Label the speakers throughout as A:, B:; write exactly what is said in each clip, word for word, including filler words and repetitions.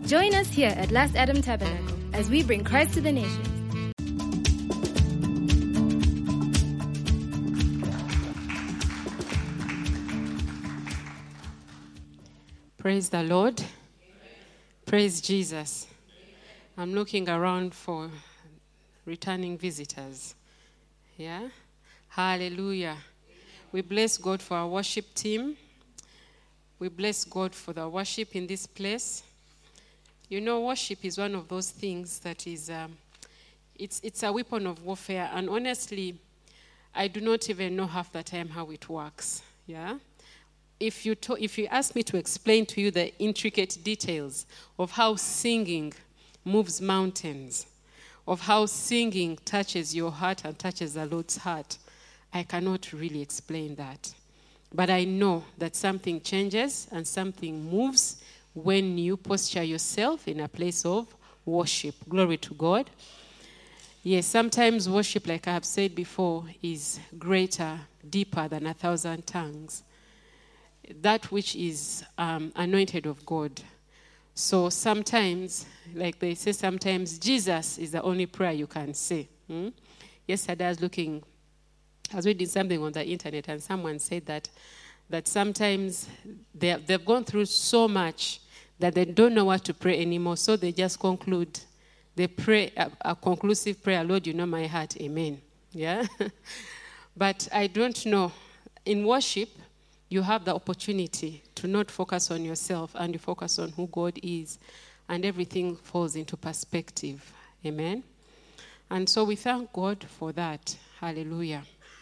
A: Join us here at Last Adam Tabernacle as we bring Christ to the nations.
B: Praise the Lord. Amen. Praise Jesus. Amen. I'm looking around for returning visitors. Yeah? Hallelujah. Amen. We bless God for our worship team. We bless God for the worship in this place. You know, worship is one of those things that is, um, it's it's a weapon of warfare. And honestly, I do not even know half the time how it works. Yeah? If you to, if you ask me to explain to you the intricate details of how singing moves mountains, of how singing touches your heart and touches the Lord's heart, I cannot really explain that. But I know that something changes and something moves when you posture yourself in a place of worship. Glory to God. Yes, sometimes worship, like I have said before, is greater, deeper than a thousand tongues. That which is um, anointed of God. So sometimes, like they say sometimes, Jesus is the only prayer you can say. Hmm? Yesterday I was looking, I was reading something on the internet and someone said that that sometimes they have, they've gone through so much that they don't know what to pray anymore, so they just conclude. They pray a, a conclusive prayer, Lord, you know my heart, amen. Yeah? But I don't know. In worship, you have the opportunity to not focus on yourself and you focus on who God is, and everything falls into perspective. Amen? And so we thank God for that. Hallelujah.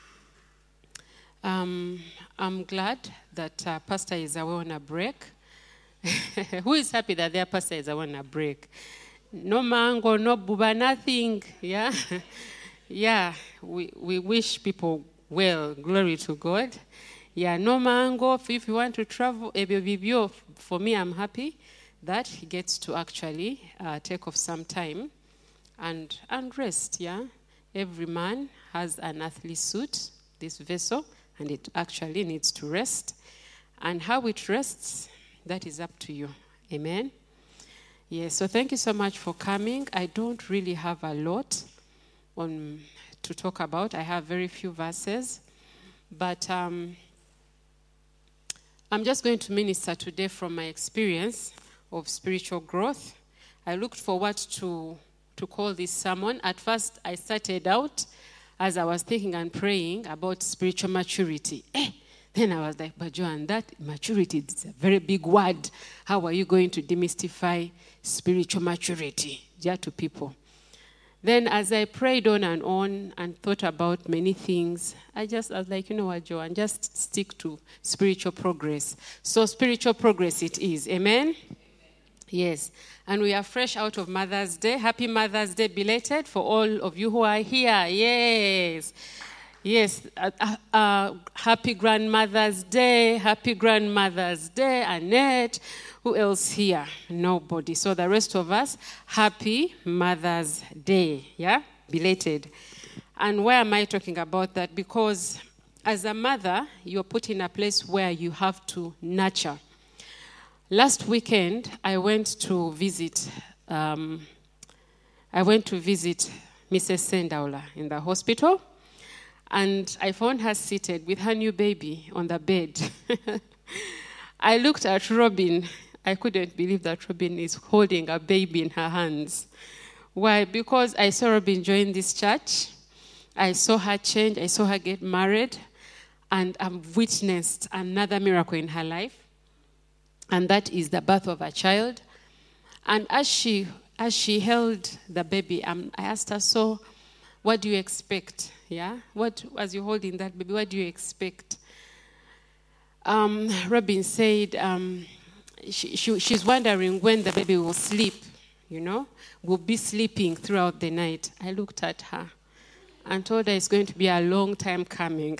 B: Um, I'm glad that uh, Pastor is away on a break. Who is happy that their pastor is away on a break? No mango, no buba, nothing. Yeah? Yeah, we, we wish people well. Glory to God. Yeah, no mango. If you want to travel, for me, I'm happy that he gets to actually uh, take off some time and, and rest, yeah? Every man has an earthly suit, this vessel, and it actually needs to rest. And how it rests, that is up to you. Amen? Yes, so thank you so much for coming. I don't really have a lot on to talk about. I have very few verses. But um, I'm just going to minister today from my experience of spiritual growth. I looked forward to, to call this sermon. At first, I started out as I was thinking and praying about spiritual maturity. Eh, then I was like, but Joan, that maturity is a very big word. How are you going to demystify spiritual maturity, yeah, to people? Then as I prayed on and on and thought about many things, I just I was like, you know what, Joan, just stick to spiritual progress. So spiritual progress it is. Amen? Amen. Yes. And we are fresh out of Mother's Day. Happy Mother's Day belated for all of you who are here. Yes. Yes. Uh, uh, uh, happy Grandmother's Day. Happy Grandmother's Day. Annette. Who else here? Nobody. So the rest of us, happy Mother's Day. Yeah? Belated. And why am I talking about that? Because as a mother, you're put in a place where you have to nurture. Last weekend, I went to visit, um, I went to visit Missus Sendaula in the hospital, and I found her seated with her new baby on the bed. I looked at Robin. I couldn't believe that Robin is holding a baby in her hands. Why? Because I saw Robin join this church. I saw her change. I saw her get married, and I've witnessed another miracle in her life. And that is the birth of a child. And as she as she held the baby, um, I asked her, so what do you expect? Yeah? What, as you're holding that baby, what do you expect? Um, Robin said um, she, she, she's wondering when the baby will sleep, you know, will be sleeping throughout the night. I looked at her and told her it's going to be a long time coming.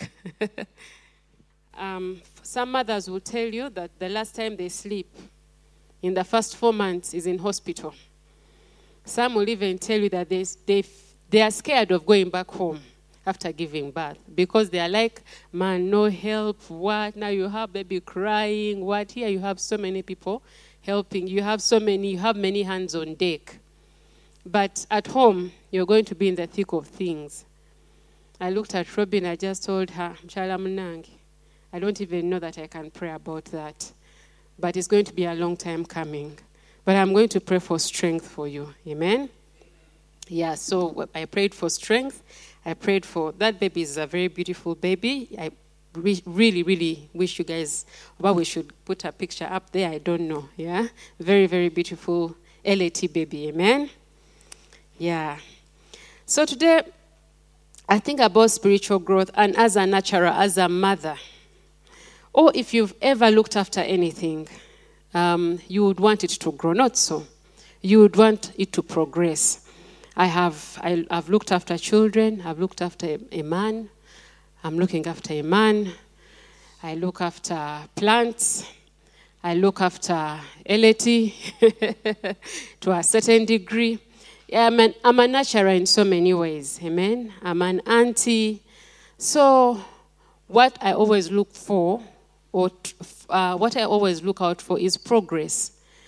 B: Um, some mothers will tell you that the last time they sleep in the first four months is in hospital. Some will even tell you that they, they, they are scared of going back home after giving birth, because they are like, man, no help, what? Now you have baby crying, what? Here you have so many people helping. You have so many, you have many hands on deck. But at home, you're going to be in the thick of things. I looked at Robin, I just told her, Mshala Munangi, I don't even know that I can pray about that. But it's going to be a long time coming. But I'm going to pray for strength for you. Amen? Yeah, so I prayed for strength. I prayed for, that baby is a very beautiful baby. I re- really, really wish you guys, well, we should put a picture up there. I don't know. Yeah? Very, very beautiful L A T baby. Amen? Yeah. So today, I think about spiritual growth, and as a natural, as a mother, or if you've ever looked after anything, um, you would want it to grow. Not so. You would want it to progress. I have I, I've looked after children. I've looked after a, a man. I'm looking after a man. I look after plants. I look after L A T to a certain degree. I'm, an, I'm a natural in so many ways. Amen. I'm an auntie. So what I always look for, or uh, what I always look out for, is progress.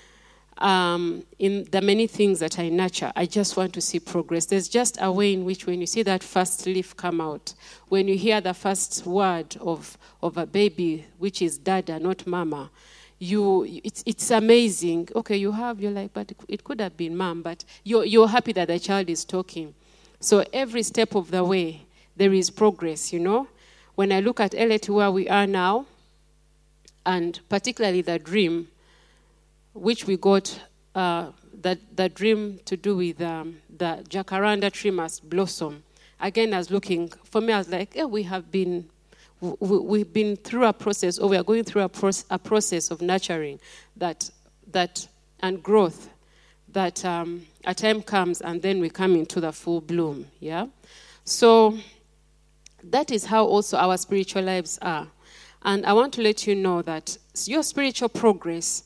B: Um, in the many things that I nurture, I just want to see progress. There's just a way in which when you see that first leaf come out, when you hear the first word of, of a baby, which is dada, not mama, you it's it's amazing. Okay, you have, you're like, but it could have been mom, but you're, you're happy that the child is talking. So every step of the way, there is progress, you know. When I look at L A T where we are now, and particularly the dream, which we got, uh, the, the dream to do with um, the jacaranda tree must blossom. Again, I was looking, for me, I was like, yeah, we have been, we, we've been through a process, or we are going through a, proce- a process of nurturing that, that and growth, that um, a time comes and then we come into the full bloom, yeah? So that is how also our spiritual lives are. And I want to let you know that your spiritual progress,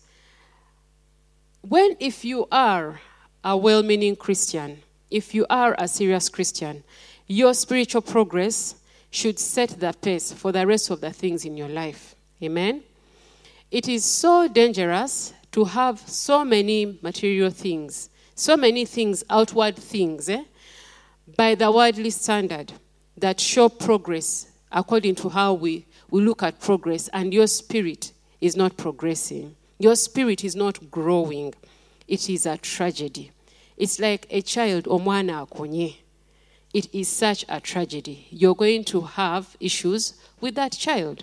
B: when if you are a well-meaning Christian, if you are a serious Christian, your spiritual progress should set the pace for the rest of the things in your life. Amen? It is so dangerous to have so many material things, so many things, outward things, eh, by the worldly standard that show progress according to how we, we look at progress, and your spirit is not progressing. Your spirit is not growing. It is a tragedy. It's like a child, omwana akonye. It is such a tragedy. You're going to have issues with that child.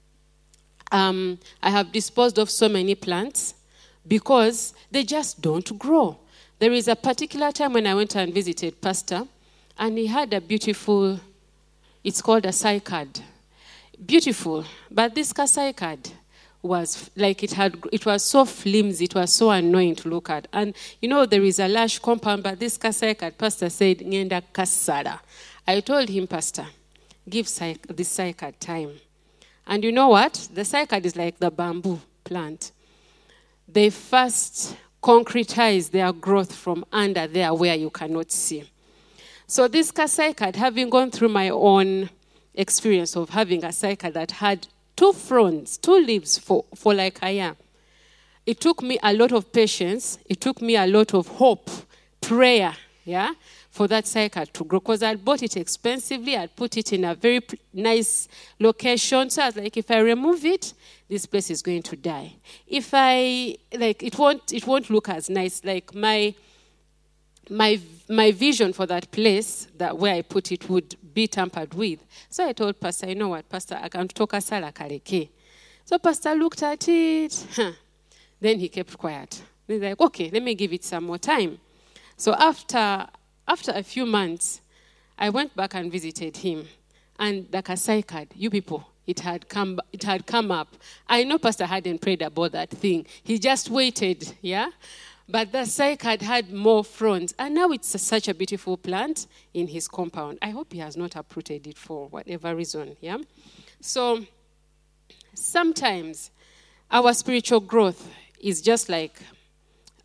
B: Um, I have disposed of so many plants because they just don't grow. There is a particular time when I went and visited Pastor, and he had a beautiful, it's called a cycad. Beautiful, but this cycad was like it had, it was so flimsy, it was so annoying to look at. And you know, there is a large compound, but this cycad, Pastor said, ngenda kasara. I told him, Pastor, give cyc- this cycad time. And you know what? The cycad is like the bamboo plant. They first concretize their growth from under there where you cannot see. So this cycad, having gone through my own experience of having a cycad that had two fronds, two leaves for, for like a year, it took me a lot of patience. It took me a lot of hope, prayer, yeah, for that cycad to grow. Because I bought it expensively. I put it in a very p- nice location. So I was like, if I remove it, this place is going to die. If I, like, it won't, it won't look as nice. Like my, my, my vision for that place, that where I put it, would be tampered with. So I told Pastor, you know what, Pastor, I can talk asala kareke. So Pastor looked at it. Huh. Then he kept quiet. He's like, okay, let me give it some more time. So after after a few months, I went back and visited him. And the cycad, you people, it had come it had come up. I know Pastor hadn't prayed about that thing. He just waited, yeah? But the cycad had more fronds. And now it's a, such a beautiful plant in his compound. I hope he has not uprooted it for whatever reason, yeah? So sometimes our spiritual growth is just like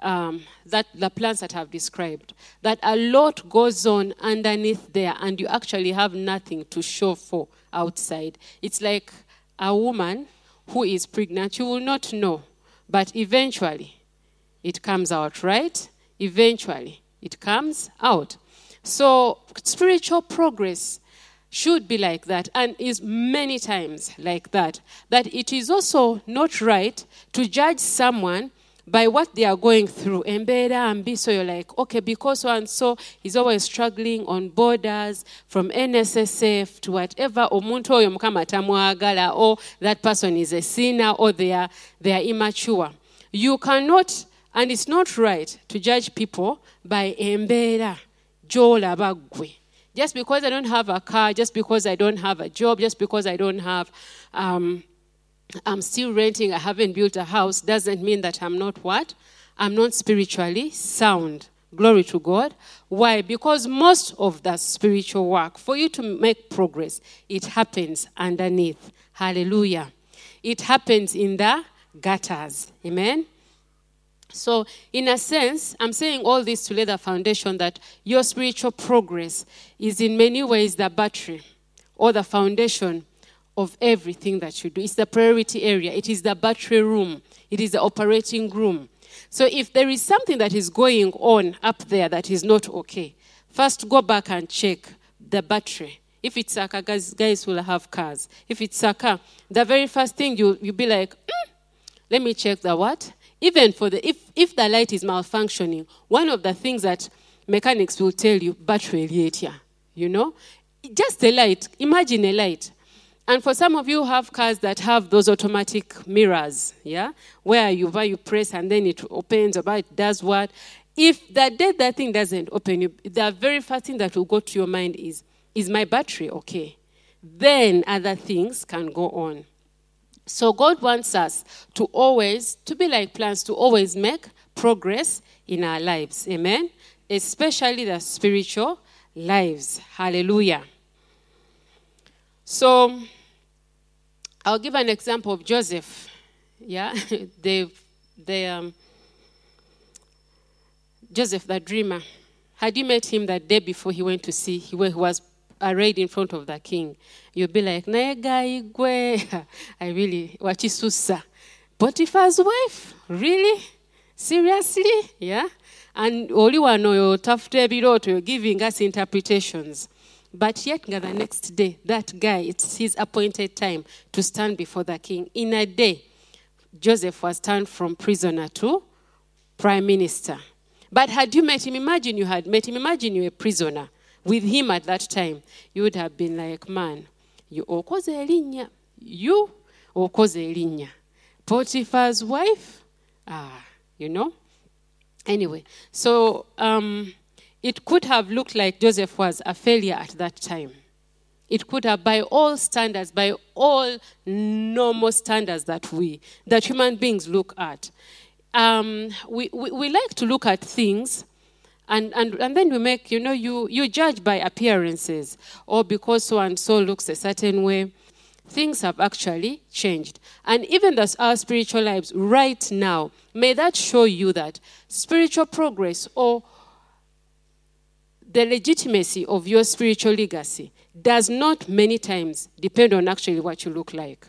B: um, that the plants that I've described, that a lot goes on underneath there, and you actually have nothing to show for outside. It's like a woman who is pregnant. You will not know, but eventually it comes out, right? Eventually it comes out. So spiritual progress should be like that, and is many times like that. That it is also not right to judge someone by what they are going through. And so you're like, okay, because so and so is always struggling on borders from N S S F to whatever, or that person is a sinner, or they are, they are immature. You cannot, and it's not right to judge people by embera jola bagwe. Just because I don't have a car, just because I don't have a job, just because I don't have, um, I'm still renting, I haven't built a house, doesn't mean that I'm not what? I'm not spiritually sound. Glory to God. Why? Because most of the spiritual work, for you to make progress, it happens underneath. Hallelujah. It happens in the gutters. Amen. So, in a sense, I'm saying all this to lay the foundation that your spiritual progress is in many ways the battery or the foundation of everything that you do. It's the priority area. It is the battery room. It is the operating room. So if there is something that is going on up there that is not okay, first go back and check the battery. If it's a car, guys, guys will have cars. If it's a car, the very first thing you, you'll be like, mm, let me check the what? Even for the, if, if the light is malfunctioning, one of the things that mechanics will tell you, battery here, you know? Just a light. Imagine a light. And for some of you who have cars that have those automatic mirrors, yeah? Where you, where you press and then it opens, or it does what? If that day that thing doesn't open, you, the very first thing that will go to your mind is, is my battery okay? Then other things can go on. So God wants us to always, to be like plants, to always make progress in our lives. Amen? Especially the spiritual lives. Hallelujah. So, I'll give an example of Joseph. Yeah? they, they, um, Joseph the dreamer. Had you met him that day before he went to sea, he was arrayed in front of the king, you'll be like, I really, wachisusa. Potiphar's wife? Really? Seriously? Yeah? And all you know, you're tough to you're giving us interpretations. But yet, the next day, that guy, it's his appointed time to stand before the king. In a day, Joseph was turned from prisoner to prime minister. But had you met him, imagine you had met him, imagine you were a prisoner. With him at that time, you would have been like, man, you okoze elinya. You okoze elinya. Potiphar's wife? Ah, you know? Anyway, so um, it could have looked like Joseph was a failure at that time. It could have, by all standards, by all normal standards that we, that human beings look at. Um, we, we, we like to look at things And, and and then we make, you know, you, you judge by appearances, or because so and so looks a certain way. Things have actually changed. And even as our spiritual lives right now, may that show you that spiritual progress or the legitimacy of your spiritual legacy does not many times depend on actually what you look like.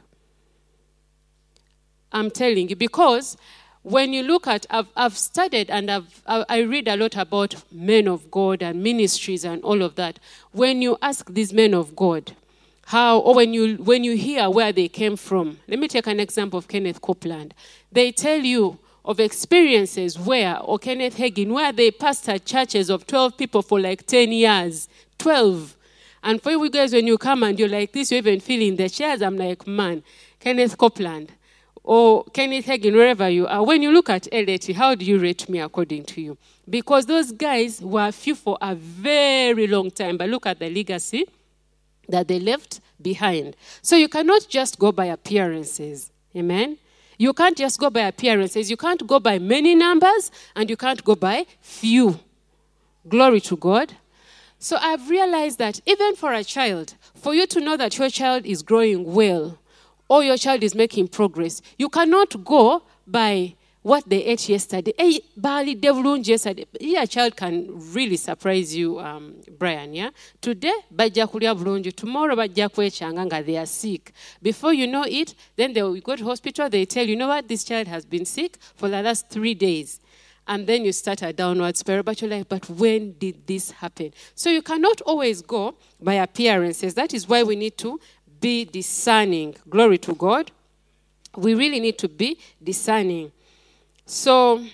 B: I'm telling you, because when you look at, I've, I've studied and I've, I read a lot about men of God and ministries and all of that. When you ask these men of God, how, or when you, when you hear where they came from, let me take an example of Kenneth Copeland. They tell you of experiences where, or Kenneth Hagin, where they pastored churches of twelve people for like ten years. twelve. And for you guys, when you come and you're like this, you're even feeling the chairs, I'm like, man, Kenneth Copeland. Or Kenneth Hagin, wherever you are, when you look at L A T, how do you rate me according to you? Because those guys were few for a very long time, but look at the legacy that they left behind. So you cannot just go by appearances. Amen? You can't just go by appearances. You can't go by many numbers, and you can't go by few. Glory to God. So I've realized that even for a child, for you to know that your child is growing well, or your child is making progress, you cannot go by what they ate yesterday. Hey, Bali devlungi yesterday. Here a child can really surprise you, um, Brian, yeah? Today, bajja kulya bulungi. Tomorrow, bajja kwechanga nga they are sick. Before you know it, then they will go to hospital, they tell you, you know what, this child has been sick for the last three days. And then you start a downward spiral, but you're like, but when did this happen? So you cannot always go by appearances. That is why we need to be discerning. Glory to God. We really need to be discerning. So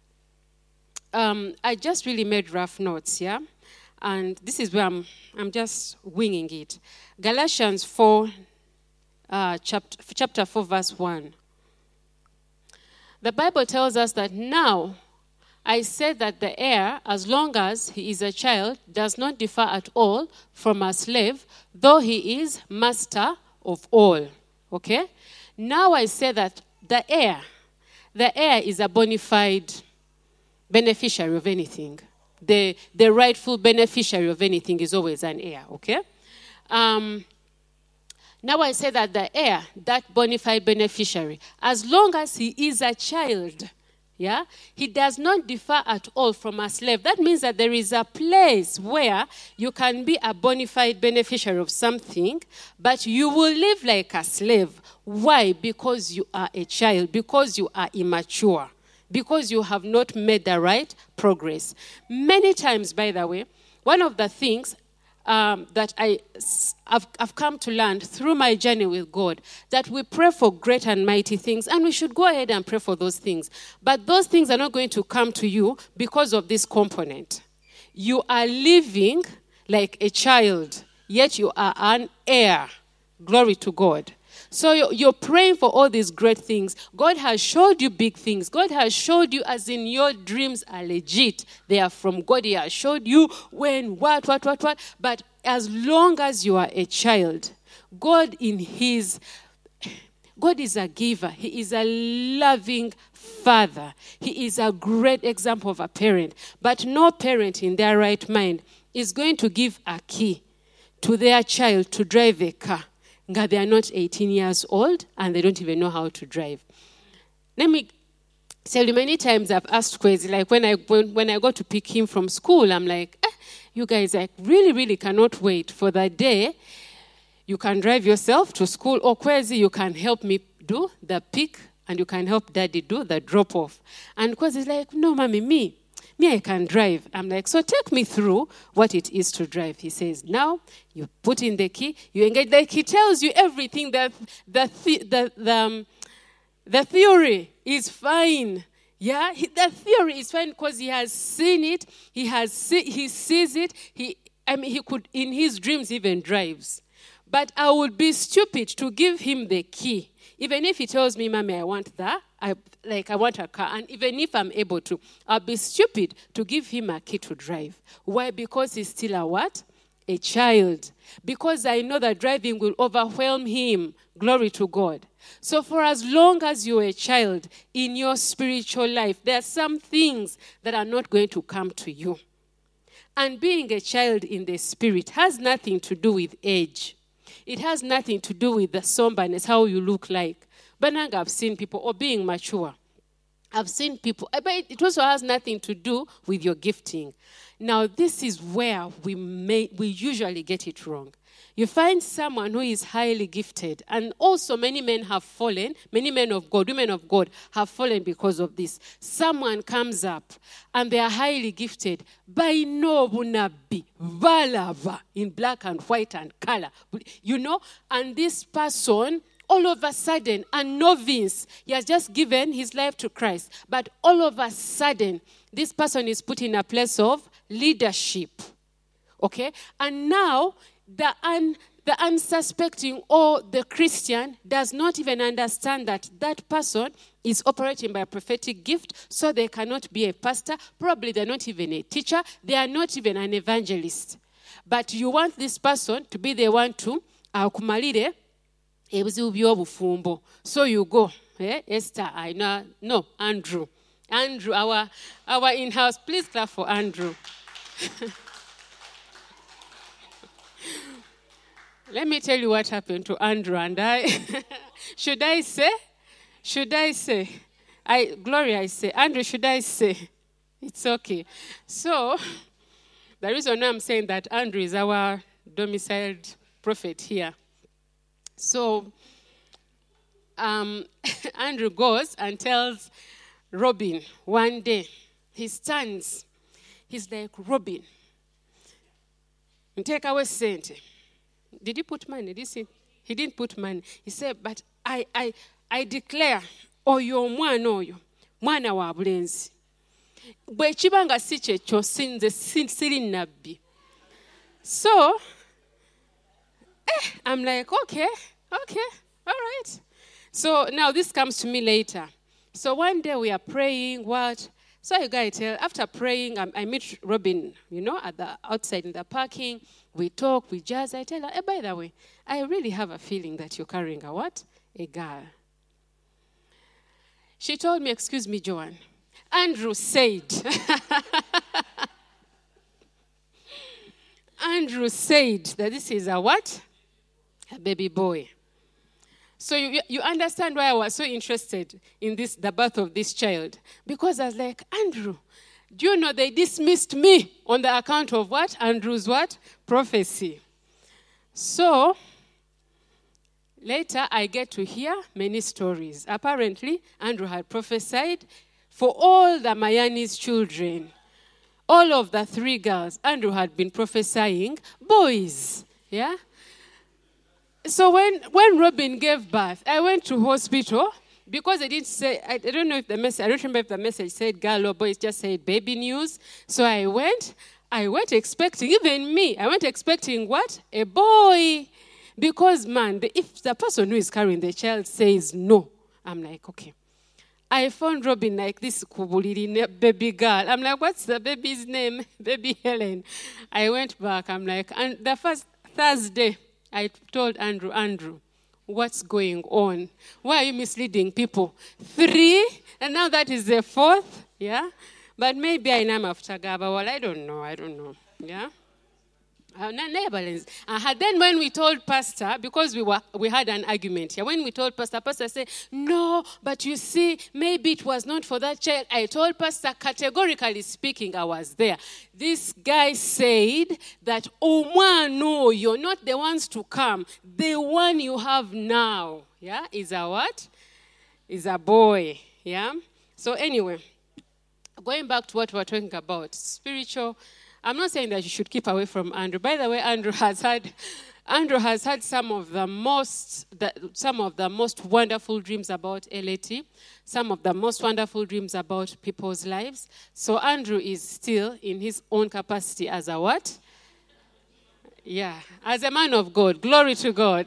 B: um, I just really made rough notes, yeah? And this is where I'm, I'm just winging it. Galatians four, uh, chapter, chapter four, verse one. The Bible tells us that now I say that the heir, as long as he is a child, does not differ at all from a slave, though he is master of all. Okay? Now I say that the heir, the heir is a bona fide beneficiary of anything. The, the rightful beneficiary of anything is always an heir. Okay? Um, now I say that the heir, that bona fide beneficiary, as long as he is a child, yeah, he does not differ at all from a slave. That means that there is a place where you can be a bona fide beneficiary of something, but you will live like a slave. Why? Because you are a child, because you are immature, because you have not made the right progress. Many times, by the way, one of the things Um, that I, I've, I've come to learn through my journey with God, that we pray for great and mighty things, and we should go ahead and pray for those things. But those things are not going to come to you because of this component. You are living like a child, yet you are an heir. Glory to God. So you're praying for all these great things. God has showed you big things. God has showed you as in your dreams are legit. They are from God. He has showed you when, what, what, what, what. But as long as you are a child, God in his, God is a giver. He is a loving father. He is a great example of a parent. But no parent in their right mind is going to give a key to their child to drive a car. They are not eighteen years old and they don't even know how to drive. Let me tell you, many times I've asked Kwezi, like when I when, when I go to pick him from school, I'm like, eh, you guys like really, really cannot wait for the day you can drive yourself to school, or Kwezi, you can help me do the pick and you can help daddy do the drop off. And Kwezi's like, no, mommy, me. Me, I can drive. I'm like, so take me through what it is to drive. He says, now you put in the key, you engage. Like he tells you everything. That the the the, the, um, the theory is fine. Yeah, he, the theory is fine because he has seen it. He has see, he sees it. He, I mean, he could in his dreams even drives. But I would be stupid to give him the key. Even if he tells me, Mommy, I want that, I, like I want a car, and even if I'm able to, I'll be stupid to give him a key to drive. Why? Because he's still a what? A child. Because I know that driving will overwhelm him. Glory to God. So for as long as you're a child in your spiritual life, there are some things that are not going to come to you. And being a child in the spirit has nothing to do with age. It has nothing to do with the somberness, how you look like. But now I've seen people, or being mature. I've seen people, but it also has nothing to do with your gifting. Now, this is where we may, we usually get it wrong. You find someone who is highly gifted, and also many men have fallen, many men of God, women of God have fallen because of this. Someone comes up, and they are highly gifted. By no bunabi, balava, in black and white and color. You know, and this person, all of a sudden, a novice, he has just given his life to Christ. But all of a sudden, this person is put in a place of leadership. Okay? And now, the, un, the unsuspecting or the Christian does not even understand that that person is operating by a prophetic gift, so they cannot be a pastor. Probably they're not even a teacher. They are not even an evangelist. But you want this person to be the one to akumalire ebizibu by'obufumbo. So you go, eh? Esther, I know, no, Andrew. Andrew, our, our in-house. Please clap for Andrew. Let me tell you what happened to Andrew and I. Should I say? Should I say? I, Gloria, I say, Andrew, should I say? It's okay. So, the reason I'm saying that Andrew is our domiciled prophet here. So, um, Andrew goes and tells Robin one day, he stands, he's like, Robin, take away sente. Did he put money? Did he see? He didn't put money. He said, but I I I declare, oyo mwana oyo, mwana wa bulenzi. Bwe kibanga si kyekyo sinze siri nabbi. So, eh, I'm like, okay, okay, all right. So now this comes to me later. So one day we are praying, what? So I gotta tell, after praying, I, I meet Robin, you know, at the outside in the parking. We talk, we jazz. I tell her, hey, by the way, I really have a feeling that you're carrying a what? A girl. She told me, excuse me, Joanne. Andrew said, Andrew said that this is a what? A baby boy. So you, you understand why I was so interested in this, the birth of this child. Because I was like, Andrew, do you know they dismissed me on the account of what? Andrew's what? Prophecy. So, later I get to hear many stories. Apparently, Andrew had prophesied for all the Mayani's children. All of the three girls, Andrew had been prophesying boys. Yeah? So when, when Robin gave birth, I went to hospital because they didn't say, I, I don't know if the message, I don't remember if the message said girl or boy, it just said baby news. So I went, I went expecting, even me, I went expecting what? A boy. Because man, the, if the person who is carrying the child says no, I'm like, okay. I found Robin like this kubuliri baby girl. I'm like, what's the baby's name? Baby Helen. I went back, I'm like, and the first Thursday, I told Andrew, Andrew, what's going on? Why are you misleading people? Three, and now that is the fourth, yeah? But maybe I am after Gaba. Well, I don't know, I don't know, yeah? Uh, uh, then when we told Pastor, because we were we had an argument here, when we told Pastor, Pastor said, no, but you see, maybe it was not for that child. I told Pastor, categorically speaking, I was there. This guy said that, oh, no, you're not the ones to come. The one you have now, yeah, is a what? Is a boy, yeah? So anyway, going back to what we're talking about, spiritual. I'm not saying that you should keep away from Andrew. By the way, Andrew has had, Andrew has had some of the most, the, some of the most wonderful dreams about L A T, some of the most wonderful dreams about people's lives. So Andrew is still in his own capacity as a what? Yeah, as a man of God. Glory to God.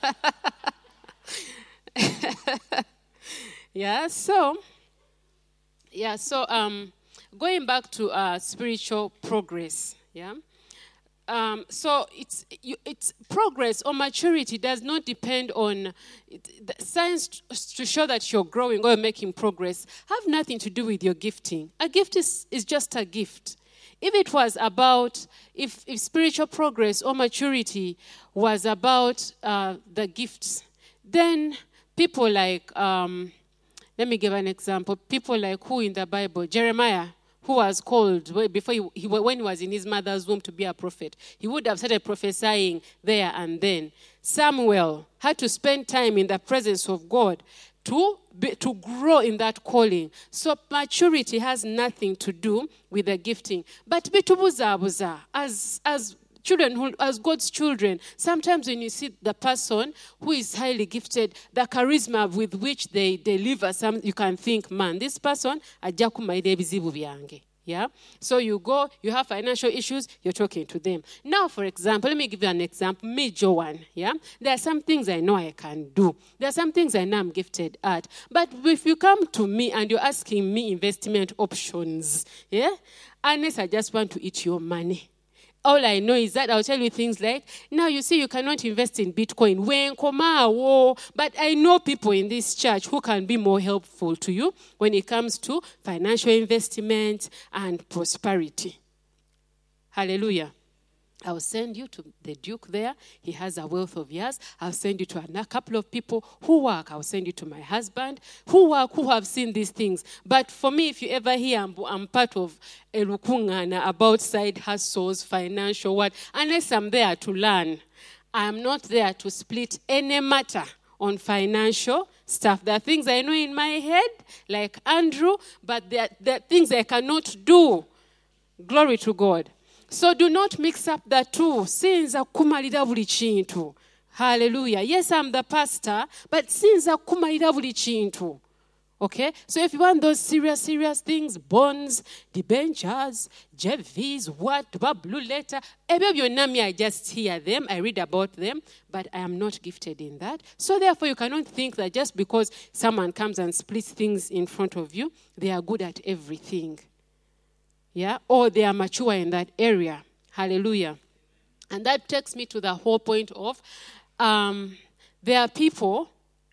B: yeah. So, yeah. So, um. Going back to uh, spiritual progress, yeah. Um, so it's you, it's progress or maturity does not depend on it, the science to show that you're growing or making progress. Have nothing to do with your gifting. A gift is, is just a gift. If it was about if if spiritual progress or maturity was about uh, the gifts, then people like um, let me give an example. People like who in the Bible? Jeremiah. Who was called before he, he, when he was in his mother's womb to be a prophet. He would have started prophesying there and then. Samuel had to spend time in the presence of God to, be, to grow in that calling. So maturity has nothing to do with the gifting. But bitubuza as as children, who, as God's children, sometimes when you see the person who is highly gifted, the charisma with which they deliver, some you can think, man, this person, yeah? So you go, you have financial issues, you're talking to them. Now, for example, let me give you an example. Me, Joanne, yeah? There are some things I know I can do. There are some things I know I'm gifted at. But if you come to me and you're asking me investment options, yeah? Unless I just want to eat your money. All I know is that I'll tell you things like, now you see you cannot invest in Bitcoin. But I know people in this church who can be more helpful to you when it comes to financial investment and prosperity. Hallelujah. I'll send you to the Duke there. He has a wealth of years. I'll send you to a couple of people who work. I'll send you to my husband who work, who have seen these things. But for me, if you ever hear I'm, I'm part of a rukungana about side hustles, financial what, unless I'm there to learn, I'm not there to split any matter on financial stuff. There are things I know in my head, like Andrew, but there, there are things I cannot do. Glory to God. So do not mix up the two. Sinza kumalira buli kintu. Hallelujah. Yes, I'm the pastor, but sinza kumalira buli kintu. Okay? So if you want those serious, serious things, bonds, debentures, J Vs, what, blue letter, I just hear them, I read about them, but I am not gifted in that. So therefore, you cannot think that just because someone comes and splits things in front of you, they are good at everything. Yeah, or they are mature in that area. Hallelujah. And that takes me to the whole point of um, there are people,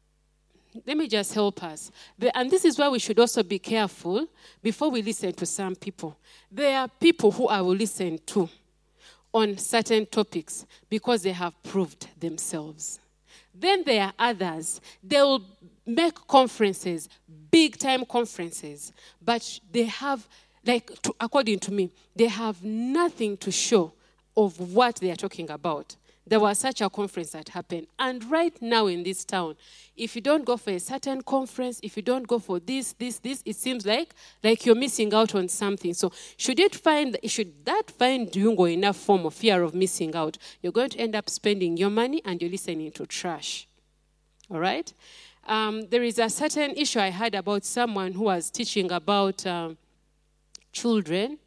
B: let me just help us. And this is why we should also be careful before we listen to some people. There are people who I will listen to on certain topics because they have proved themselves. Then there are others. They will make conferences, big-time conferences, but they have Like, to, according to me, they have nothing to show of what they are talking about. There was such a conference that happened. And right now in this town, if you don't go for a certain conference, if you don't go for this, this, this, it seems like, like you're missing out on something. So should it find, should that find you enough form of fear of missing out, you're going to end up spending your money and you're listening to trash. All right? Um, there is a certain issue I heard about someone who was teaching about... Um, children,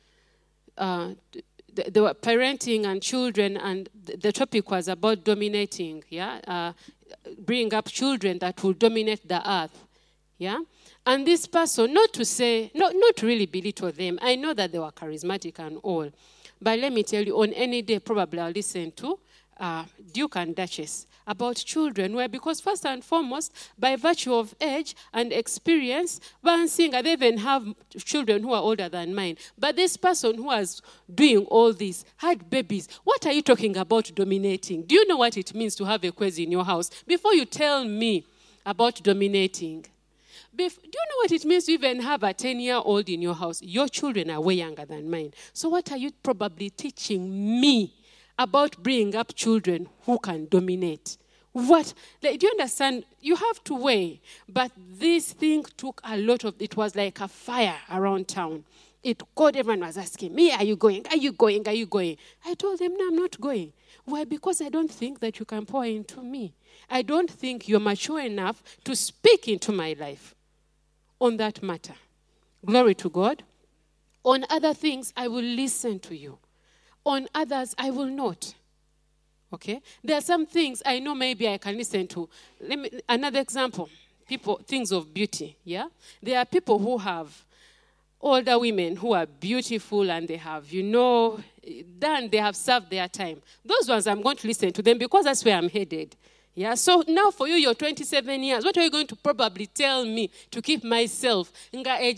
B: uh, they were parenting and children, and the topic was about dominating, yeah, uh, bring up children that will dominate the earth, yeah. And this person, not to say, not, not to really belittle them, I know that they were charismatic and all, but let me tell you, on any day, probably I'll listen to uh, Duke and Duchess about children, where because first and foremost, by virtue of age and experience, one singer, they even have children who are older than mine. But this person who was doing all this had babies. What are you talking about dominating? Do you know what it means to have a quiz in your house? Before you tell me about dominating, Bef- do you know what it means to even have a ten-year-old in your house? Your children are way younger than mine. So what are you probably teaching me about bringing up children who can dominate? What? Like, do you understand? You have to weigh. But this thing took a lot of, it was like a fire around town. It got, everyone was asking me, are you going? Are you going? Are you going? I told them, no, I'm not going. Why? Because I don't think that you can pour into me. I don't think you're mature enough to speak into my life on that matter. Glory to God. On other things, I will listen to you. On others, I will not. Okay? There are some things I know maybe I can listen to. Let me, another example, people, things of beauty, yeah? There are people who have older women who are beautiful and they have, you know, done, they have served their time. Those ones I'm going to listen to them because that's where I'm headed. Yeah, so now for you, you're twenty-seven years. What are you going to probably tell me to keep myself? So what are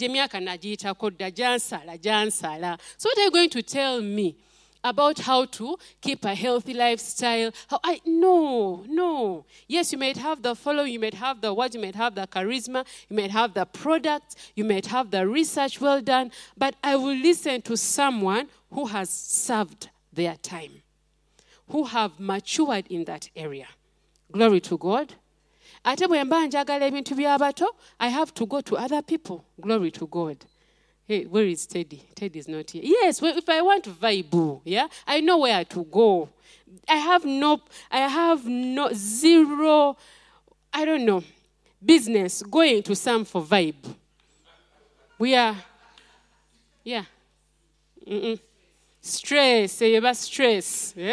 B: you going to tell me about how to keep a healthy lifestyle? How I no, no. Yes, you might have the following, you might have the what, you might have the charisma, you might have the product, you might have the research well done, but I will listen to someone who has served their time, who have matured in that area. Glory to God. Ate bwe mba njagala ebintu by'abato, I have to go to other people. Glory to God. Hey, where is Teddy? Teddy is not here. Yes, well, if I want to vibe, yeah, I know where to go. I have no, I have no, zero, I don't know, business going to some for vibe. We are, yeah. Mm-mm. Stress, you have stress. Yeah.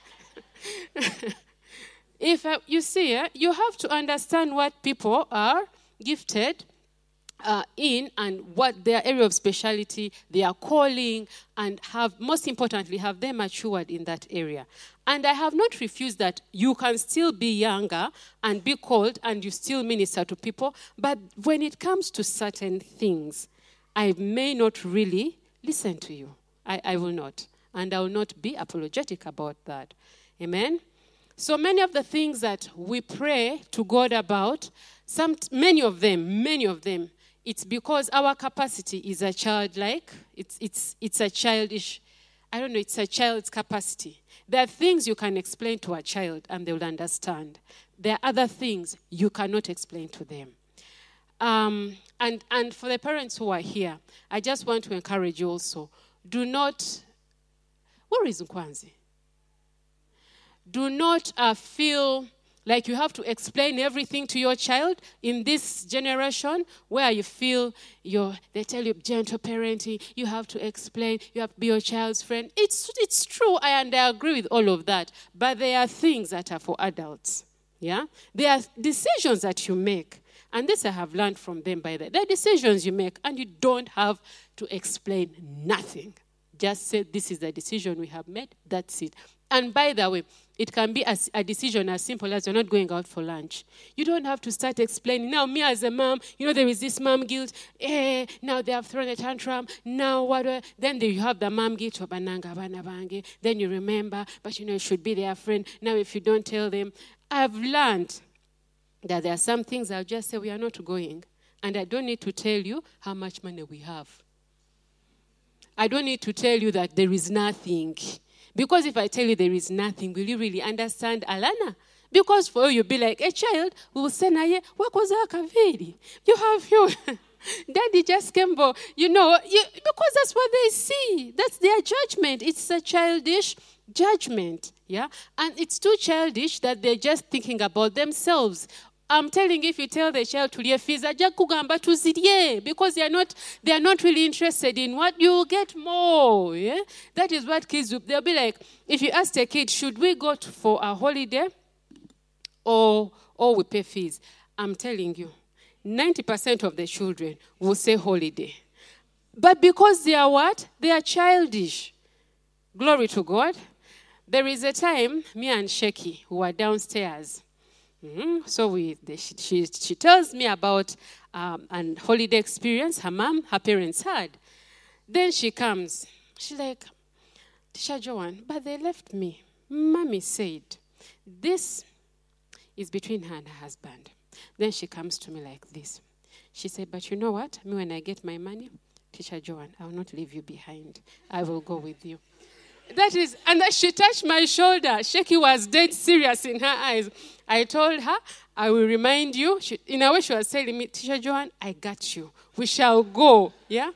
B: If uh, you see, uh, you have to understand what people are gifted uh, in and what their area of specialty, their calling, and have, most importantly, have they matured in that area. And I have not refused that you can still be younger and be called and you still minister to people, but when it comes to certain things, I may not really listen to you. I, I will not. and I will not be apologetic about that. Amen? So many of the things that we pray to God about, some, many of them, many of them, it's because our capacity is a childlike, it's, it's, it's a childish, I don't know, it's a child's capacity. There are things you can explain to a child and they will understand. There are other things you cannot explain to them. Um, and, and for the parents who are here, I just want to encourage you also, do not, where is Nkwanzi? Do not uh, feel like you have to explain everything to your child in this generation where you feel you're, they tell you gentle parenting, you have to explain, you have to be your child's friend. It's, it's true, and I agree with all of that, but there are things that are for adults. Yeah? There are decisions that you make, and this I have learned from them by the way. There are decisions you make, and you don't have to explain nothing. Just say, this is the decision we have made, that's it. And by the way, it can be a, a decision as simple as you're not going out for lunch. You don't have to start explaining, now me as a mom, you know, there is this mom guilt, eh, now they have thrown a tantrum, now what, uh, then you have the mom guilt, then you remember, but you know, you should be their friend. Now if you don't tell them, I've learned that there are some things I'll just say, we are not going, and I don't need to tell you how much money we have. I don't need to tell you that there is nothing. Because if I tell you there is nothing, will you really understand, Alana? Because for you, you'll be like, a child will say, Naye, what was that kaveri? You have you. Daddy just came, you know, you, because that's what they see. That's their judgment. It's a childish judgment, yeah? And it's too childish that they're just thinking about themselves. I'm telling you, if you tell the child to liye fiza, jakugamba tuzirye, because they are not they are not really interested in what you get more. Yeah, that is what kids do. They'll be like, if you ask a kid, should we go to, for a holiday, or or we pay fees? I'm telling you, ninety percent of the children will say holiday, but because they are what? They are childish. Glory to God. There is a time me and Sheki who were downstairs. Mm-hmm. So we, the, she, she, she tells me about um, an holiday experience her mom, her parents had. Then she comes. She's like, Tisha Joan, but they left me. Mommy said, this is between her and her husband. Then she comes to me like this. She said, but you know what? Me, when I get my money, Tisha Joan, I will not leave you behind. I will go with you. That is, and then she touched my shoulder. Sheki was dead serious in her eyes. I told her, I will remind you. She, in a way, she was telling me, Tisha Joan, I got you. We shall go. Yeah?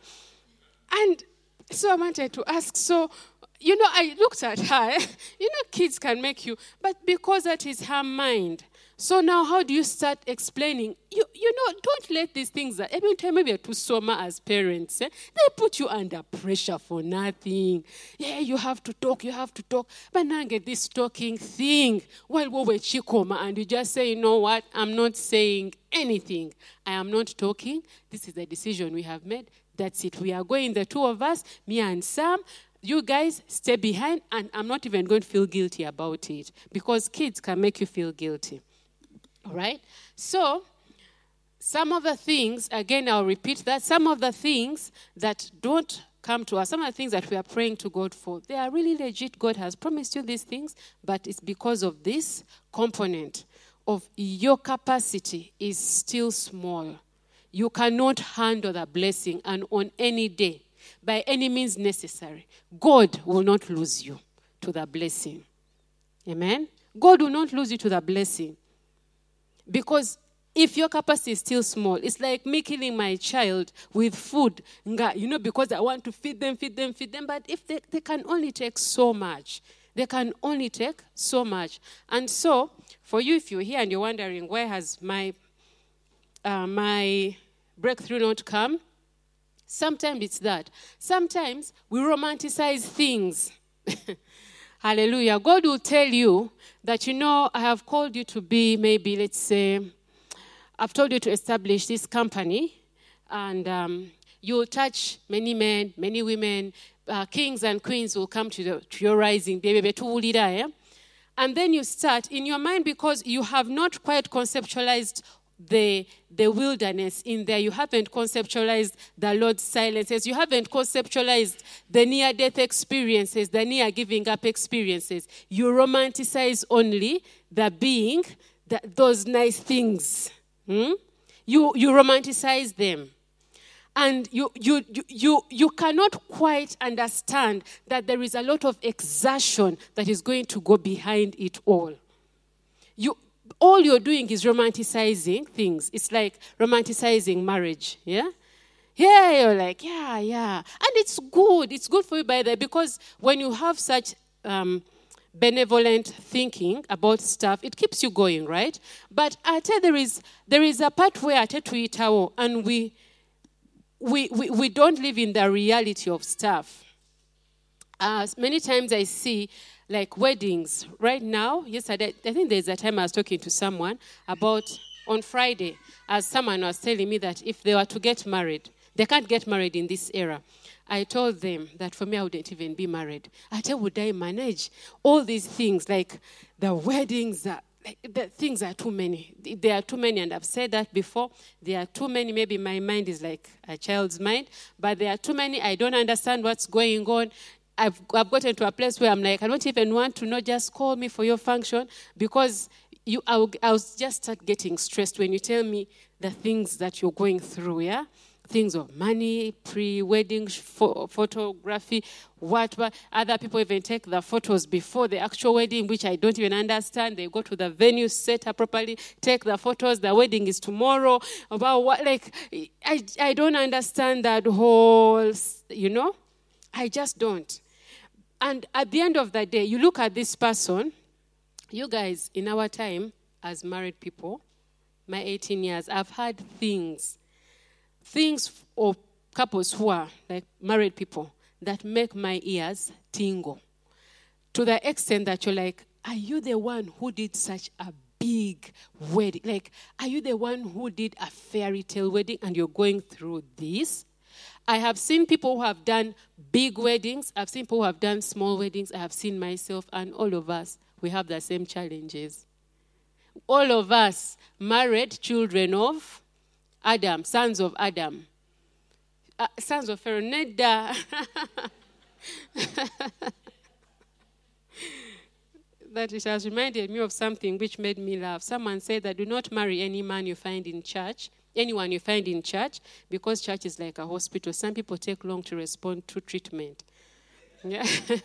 B: And so I wanted to ask, so, you know, I looked at her. You know, kids can make you, but because that is her mind. So now how do you start explaining? You you know, don't let these things, that every time maybe too soma as parents, eh, they put you under pressure for nothing. Yeah, you have to talk, you have to talk. But now get this talking thing. While we were chikoma and you just say, you know what, I'm not saying anything. I am not talking. This is the decision we have made. That's it. We are going, the two of us, me and Sam. You guys stay behind, and I'm not even going to feel guilty about it, because kids can make you feel guilty. All right? So, some of the things, again, I'll repeat that, some of the things that don't come to us, some of the things that we are praying to God for, they are really legit. God has promised you these things, but it's because of this component of your capacity is still small. You cannot handle the blessing, and on any day, by any means necessary, God will not lose you to the blessing. Amen? God will not lose you to the blessing. Because if your capacity is still small, it's like me killing my child with food, you know, because I want to feed them, feed them, feed them. But if they, they can only take so much, they can only take so much. And so, for you, if you're here and you're wondering, where has my uh, my breakthrough not come? Sometimes it's that. Sometimes we romanticize things. Hallelujah. God will tell you that, you know, I have called you to be maybe, let's say, I've told you to establish this company, and um, you'll touch many men, many women, uh, kings and queens will come to, the, to your rising. And then you start in your mind, because you have not quite conceptualized the, the wilderness in there. You haven't conceptualized the Lord's silences. You haven't conceptualized the near-death experiences, the near-giving-up experiences. You romanticize only the being, the, those nice things. Hmm? You, you romanticize them. And you, you, you, you, you cannot quite understand that there is a lot of exertion that is going to go behind it all. You, all you're doing is romanticizing things. It's like romanticizing marriage, yeah? Yeah, you're like, yeah, yeah. And it's good. It's good for you by the because when you have such um, benevolent thinking about stuff, it keeps you going, right? But I tell you, there is, there is a part where I tell to it and we... We, we we don't live in the reality of stuff. Uh, many times I see like weddings. Right now, yesterday, I think there's a time I was talking to someone about on Friday, as someone was telling me that if they were to get married, they can't get married in this era. I told them that for me, I wouldn't even be married. I tell, would I manage all these things, like the weddings, the The things are too many. There are too many, and I've said that before. There are too many. Maybe my mind is like a child's mind, but there are too many. I don't understand what's going on. I've, I've gotten to a place where I'm like, I don't even want to know. Just call me for your function, because you, I'll, I'll just start getting stressed when you tell me the things that you're going through, yeah? Things of money, pre-wedding pho- photography, what, what. Other people even take the photos before the actual wedding, which I don't even understand. They go to the venue, set up properly, take the photos. The wedding is tomorrow. About what, like, I, I don't understand that whole, you know? I just don't. And at the end of the day, you look at this person, you guys, in our time, as married people, my eighteen years, I've had things Things or couples who are like married people that make my ears tingle to the extent that you're like, are you the one who did such a big wedding? Like, are you the one who did a fairy tale wedding and you're going through this? I have seen people who have done big weddings. I've seen people who have done small weddings. I have seen myself, and all of us, we have the same challenges. All of us married children of Adam, sons of Adam. Uh, sons of Pharaoh. Neda. That it has reminded me of something which made me laugh. Someone said that do not marry any man you find in church, anyone you find in church, because church is like a hospital. Some people take long to respond to treatment. Yeah.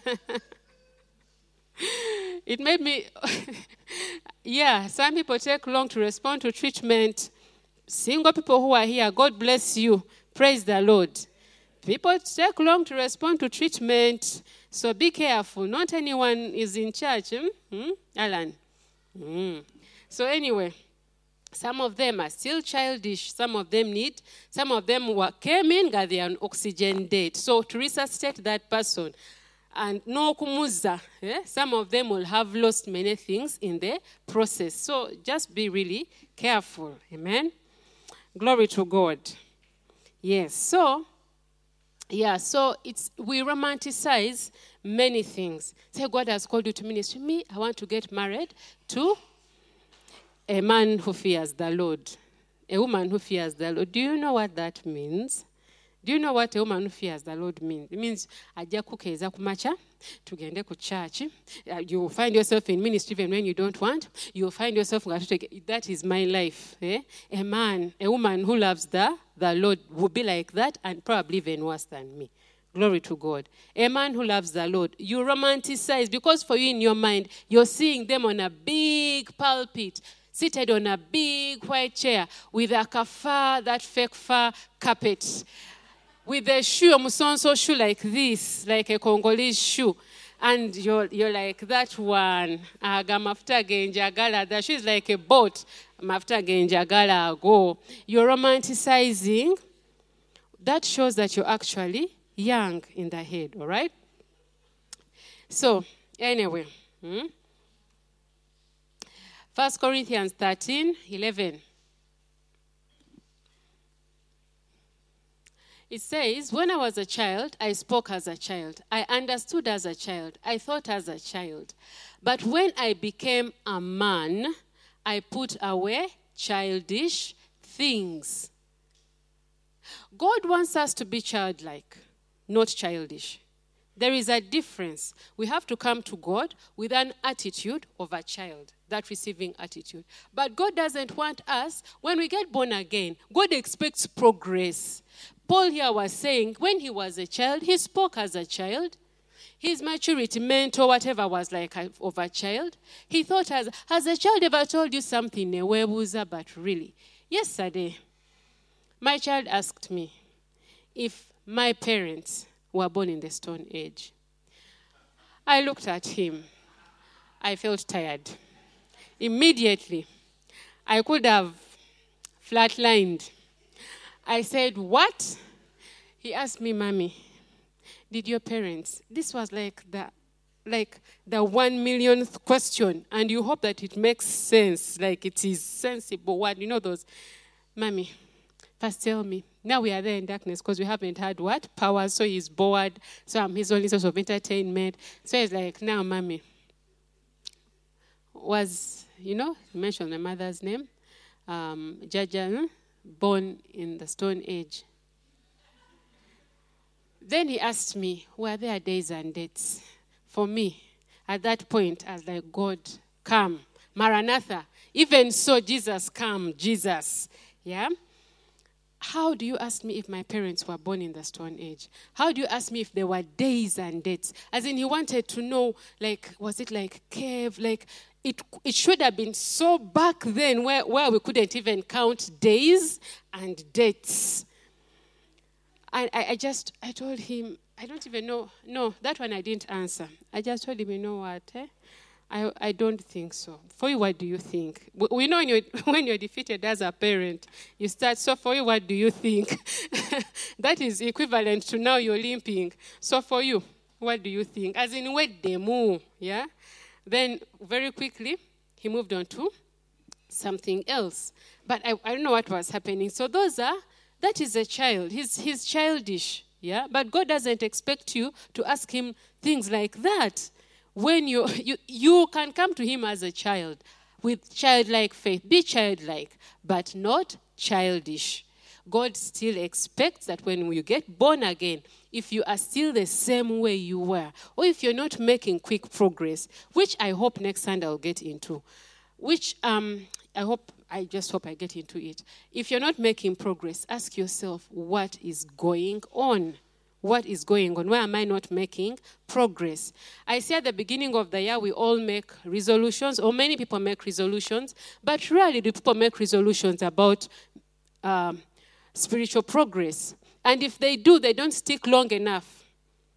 B: It made me, yeah, some people take long to respond to treatment. Single people who are here, God bless you. Praise the Lord. People take long to respond to treatment, so be careful. Not anyone is in church. Hmm? Hmm? Alan? Hmm. So anyway, some of them are still childish. Some of them need, some of them were, came in, got their oxygen debt. So to resuscitate that person, and no kumuza, eh? Some of them will have lost many things in the process. So just be really careful. Amen? Glory to God. Yes. So, yeah, so it's we romanticize many things. Say, God has called you to ministry. Me, I want to get married to a man who fears the Lord. A woman who fears the Lord. Do you know what that means? Do you know what a woman who fears the Lord means? It means ajja kukeeza kumacha, tugende ku church. Uh, you will find yourself in ministry even when you don't want. You will find yourself, that is my life. Eh? A man, a woman who loves the, the Lord will be like that, and probably even worse than me. Glory to God. A man who loves the Lord, you romanticize, because for you in your mind, you're seeing them on a big pulpit, seated on a big white chair with a kafar, that fake fur carpet, with a shoe, a musonso shoe like this, like a Congolese shoe. And you're, you're like, that one, aga mafuta genjagala, that shoe is like a boat, mafuta genjagala go. You're romanticizing. That shows that you're actually young in the head, all right? So, anyway, hmm? First Corinthians thirteen, eleven. It says, when I was a child, I spoke as a child. I understood as a child. I thought as a child. But when I became a man, I put away childish things. God wants us to be childlike, not childish. There is a difference. We have to come to God with an attitude of a child, that receiving attitude. But God doesn't want us, when we get born again, God expects progress. Paul here was saying, when he was a child, he spoke as a child. His maturity, mentor, whatever was like a, of a child. He thought, as, has a child ever told you something, Newebuza, but really? Yesterday, my child asked me if my parents were born in the Stone Age. I looked at him. I felt tired. Immediately, I could have flatlined. I said, what? He asked me, Mommy, did your parents? This was like the like the one millionth question, and you hope that it makes sense, like it is sensible. What you know those, Mommy, first tell me. Now we are there in darkness because we haven't had what? Power, so he's bored. So I'm his only source of entertainment. So he's like, now, Mommy, was, you know, you mentioned my mother's name, um, Jaja, born in the Stone Age. Then he asked me, were there days and dates? For me, at that point, I was like, God, come. Maranatha. Even so, Jesus, come. Jesus. Yeah? How do you ask me if my parents were born in the Stone Age? How do you ask me if there were days and dates? As in, he wanted to know, like, was it like cave? Like, it it should have been so back then where, where we couldn't even count days and dates. And I, I just, I told him, I don't even know. No, that one I didn't answer. I just told him, you know what, eh? I, I don't think so. For you, what do you think? We know when you're, when you're defeated as a parent, you start, so for you, what do you think? That is equivalent to now you're limping. So for you, what do you think? As in, wait, demo, yeah? Then, very quickly, he moved on to something else. But I, I don't know what was happening. So those are, that is a child. He's, he's childish, yeah? But God doesn't expect you to ask him things like that. When you, you you can come to him as a child with childlike faith. Be childlike, but not childish. God still expects that when you get born again, if you are still the same way you were, or if you're not making quick progress, which I hope next Sunday I'll get into, which um, I hope, I just hope I get into it. If you're not making progress, ask yourself, what is going on? What is going on? Why am I not making progress? I say at the beginning of the year, we all make resolutions, or many people make resolutions, but rarely do people make resolutions about um, spiritual progress. And if they do, they don't stick long enough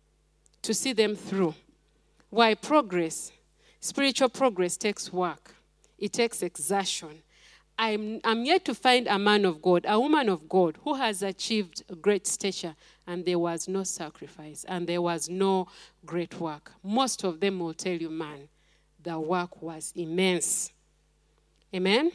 B: to see them through. Why? Progress, spiritual progress takes work. It takes exertion. I'm, I'm yet to find a man of God, a woman of God, who has achieved great stature, and there was no sacrifice, and there was no great work. Most of them will tell you, man, the work was immense. Amen?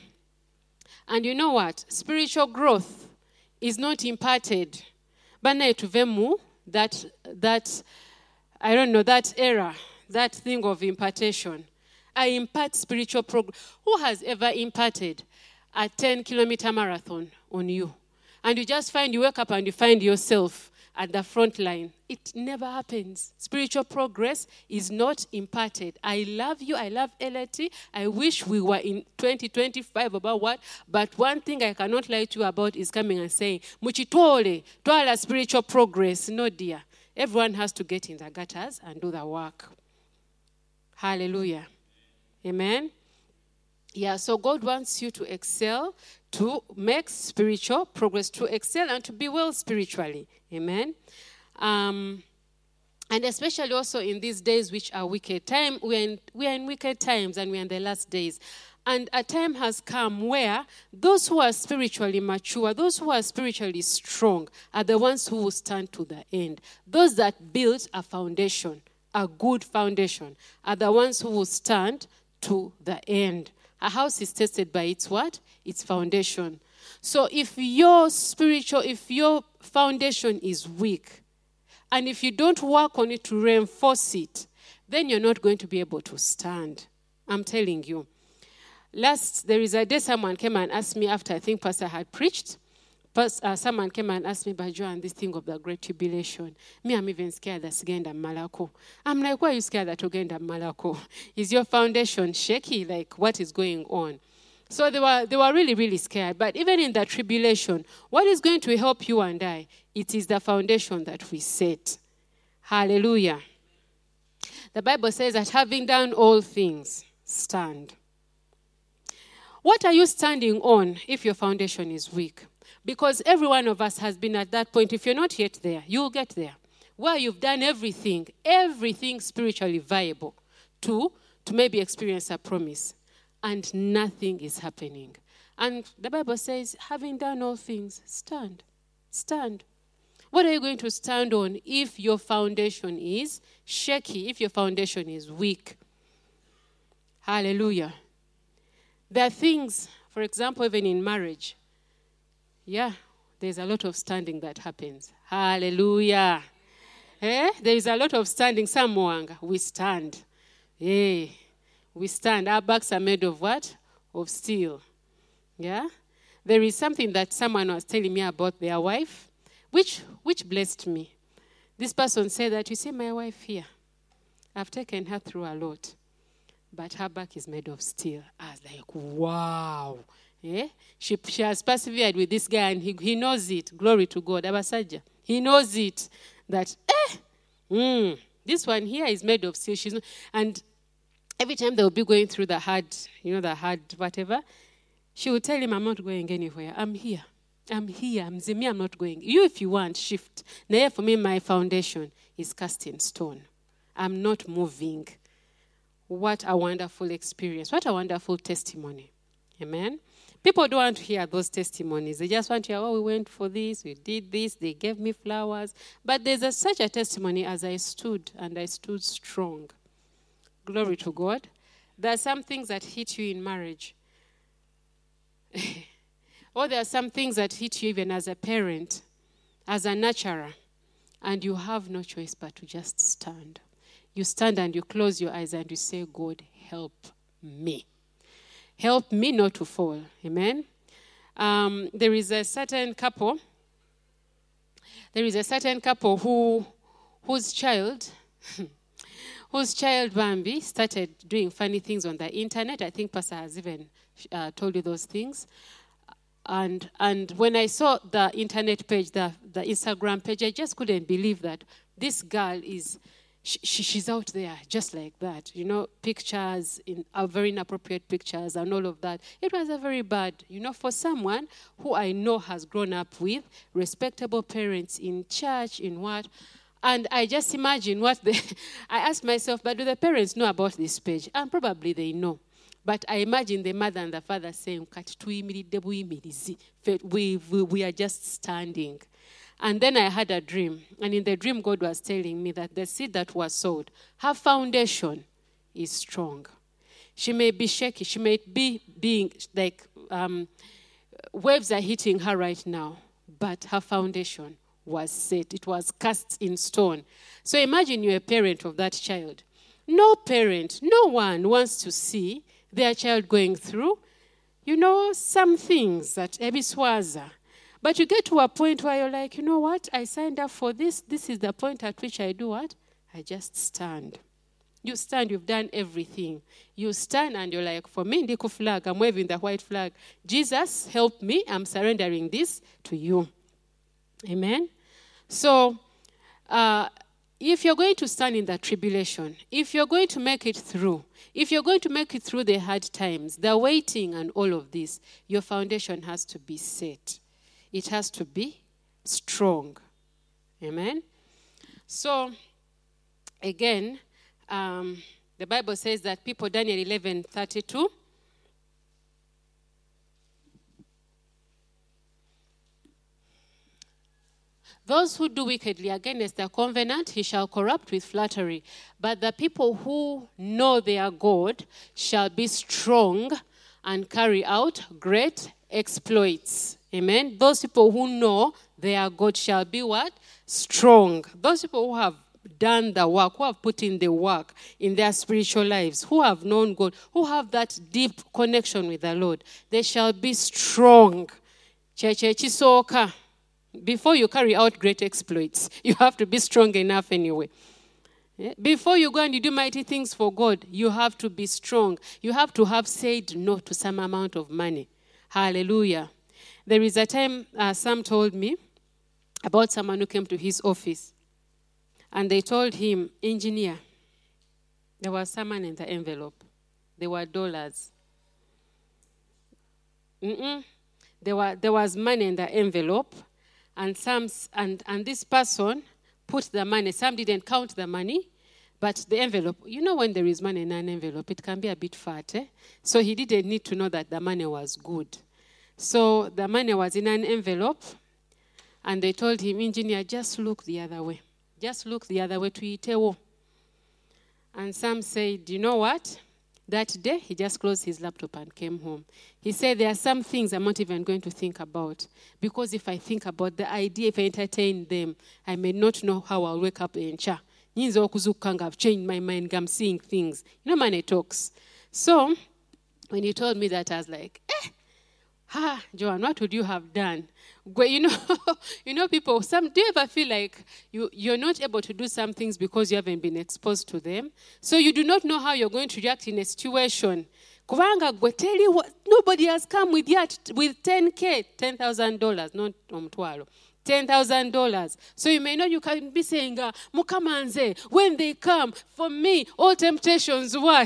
B: And you know what? Spiritual growth is not imparted. Bana etuvemu, that, that, I don't know, that era, that thing of impartation. I impart spiritual progress. Who has ever imparted a ten-kilometer marathon on you? And you just find, you wake up and you find yourself at the front line. It never happens. Spiritual progress is not imparted. I love you. I love L A T. I wish we were in twenty twenty-five about what? But one thing I cannot lie to you about is coming and saying, Muchitole, twala spiritual progress. No, dear. Everyone has to get in the gutters and do the work. Hallelujah. Amen. Yeah, so God wants you to excel, to make spiritual progress, to excel and to be well spiritually. Amen. Um, and especially also in these days which are wicked. Time, we are, in, we are in wicked times, and we are in the last days. And a time has come where those who are spiritually mature, those who are spiritually strong, are the ones who will stand to the end. Those that build a foundation, a good foundation, are the ones who will stand to the end. A house is tested by its what? Its foundation. So if your spiritual, if your foundation is weak, and if you don't work on it to reinforce it, then you're not going to be able to stand. I'm telling you. Last, there is a day someone came and asked me after I think Pastor had preached. Pas- uh, someone came and asked me, but Joan, this thing of the Great Tribulation, me, I'm even scared that Sigenda Malako. I'm like, why are you scared that Ogenda Malako? Is your foundation shaky? Like, what is going on? So they were, they were really, really scared. But even in the tribulation, what is going to help you and I? It is the foundation that we set. Hallelujah. The Bible says that having done all things, stand. What are you standing on if your foundation is weak? Because every one of us has been at that point. If you're not yet there, you'll get there. Where you've done everything, everything spiritually viable to, to maybe experience a promise. And nothing is happening. And the Bible says, having done all things, stand. Stand. What are you going to stand on if your foundation is shaky, if your foundation is weak? Hallelujah. There are things, for example, even in marriage. Yeah, there's a lot of standing that happens. Hallelujah. Eh? There is a lot of standing. Someone, we stand. Hey, we stand. Our backs are made of what? Of steel. Yeah? There is something that someone was telling me about their wife, which, which blessed me. This person said that, you see my wife here, I've taken her through a lot, but her back is made of steel. I was like, wow. Yeah? She, she has persevered with this guy, and he, he knows it. Glory to God. Abasaja. He knows it. That, eh, mm, this one here is made of steel. She's not, and every time they will be going through the hard, you know, the hard whatever, she will tell him, I'm not going anywhere. I'm here. I'm here. I'm Zemi, I'm not going. You, if you want, shift. Now, for me, my foundation is cast in stone. I'm not moving. What a wonderful experience. What a wonderful testimony. Amen. People don't want to hear those testimonies. They just want to hear, oh, we went for this, we did this, they gave me flowers. But there's a, such a testimony as I stood, and I stood strong. Glory to God. There are some things that hit you in marriage. Or there are some things that hit you even as a parent, as a nurturer, and you have no choice but to just stand. You stand and you close your eyes and you say, God, help me. Help me not to fall. Amen. Um, there is a certain couple. There is a certain couple who, whose child, whose child Bambi started doing funny things on the internet. I think Pastor has even uh, told you those things. And and when I saw the internet page, the the Instagram page, I just couldn't believe that this girl is. She, she's out there just like that, you know, pictures, in uh, very inappropriate pictures and all of that. It was a very bad, you know, for someone who I know has grown up with respectable parents in church, in what. And I just imagine what they, I asked myself, but do the parents know about this page? And probably they know. But I imagine the mother and the father saying, we, we, we are just standing. And then I had a dream. And in the dream, God was telling me that the seed that was sowed, her foundation is strong. She may be shaky. She may be being like um, waves are hitting her right now. But her foundation was set. It was cast in stone. So imagine you're a parent of that child. No parent, no one wants to see their child going through, you know, some things that ebiswaza. But you get to a point where you're like, you know what? I signed up for this. This is the point at which I do what? I just stand. You stand. You've done everything. You stand and you're like, for me, Ndiku flag, I'm waving the white flag. Jesus, help me. I'm surrendering this to you. Amen? So, uh, if you're going to stand in the tribulation, if you're going to make it through, if you're going to make it through the hard times, the waiting and all of this, your foundation has to be set. It has to be strong. Amen? So, again, um, the Bible says that people, Daniel eleven thirty-two, those who do wickedly against the covenant, he shall corrupt with flattery. But the people who know their God shall be strong and carry out great exploits. Amen. Those people who know their God shall be what? Strong. Those people who have done the work, who have put in the work in their spiritual lives, who have known God, who have that deep connection with the Lord, they shall be strong. Cheche chisoka. Before you carry out great exploits, you have to be strong enough anyway. Before you go and you do mighty things for God, you have to be strong. You have to have said no to some amount of money. Hallelujah. There is a time uh, Sam told me about someone who came to his office. And they told him, engineer, there was someone in the envelope. There were dollars. Mm-mm. There were there was money in the envelope. And some and, and this person put the money. Sam didn't count the money. But the envelope, you know when there is money in an envelope, it can be a bit fat. Eh? So he didn't need to know that the money was good. So the money was in an envelope, and they told him, engineer, just look the other way. Just look the other way to Itewo. And Sam said, you know what? That day, he just closed his laptop and came home. He said, there are some things I'm not even going to think about. Because if I think about the idea, if I entertain them, I may not know how I'll wake up in cha. I've changed my mind. I'm seeing things. You know, money talks. So, when he told me that, I was like, eh, ha, Joan, what would you have done? You know, you know, people, some, do you ever feel like you, you're not able to do some things because you haven't been exposed to them? So you do not know how you're going to react in a situation. Tell you what, nobody has come with yet with ten K, ten thousand dollars, not umtwalo. ten thousand dollars. So you may know you can be saying, uh, Mukamanze, when they come, for me, all temptations what?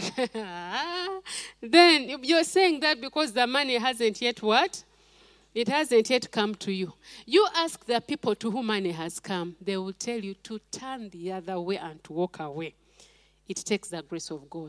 B: Then you're saying that because the money hasn't yet what? It hasn't yet come to you. You ask the people to whom money has come, they will tell you to turn the other way and to walk away. It takes the grace of God.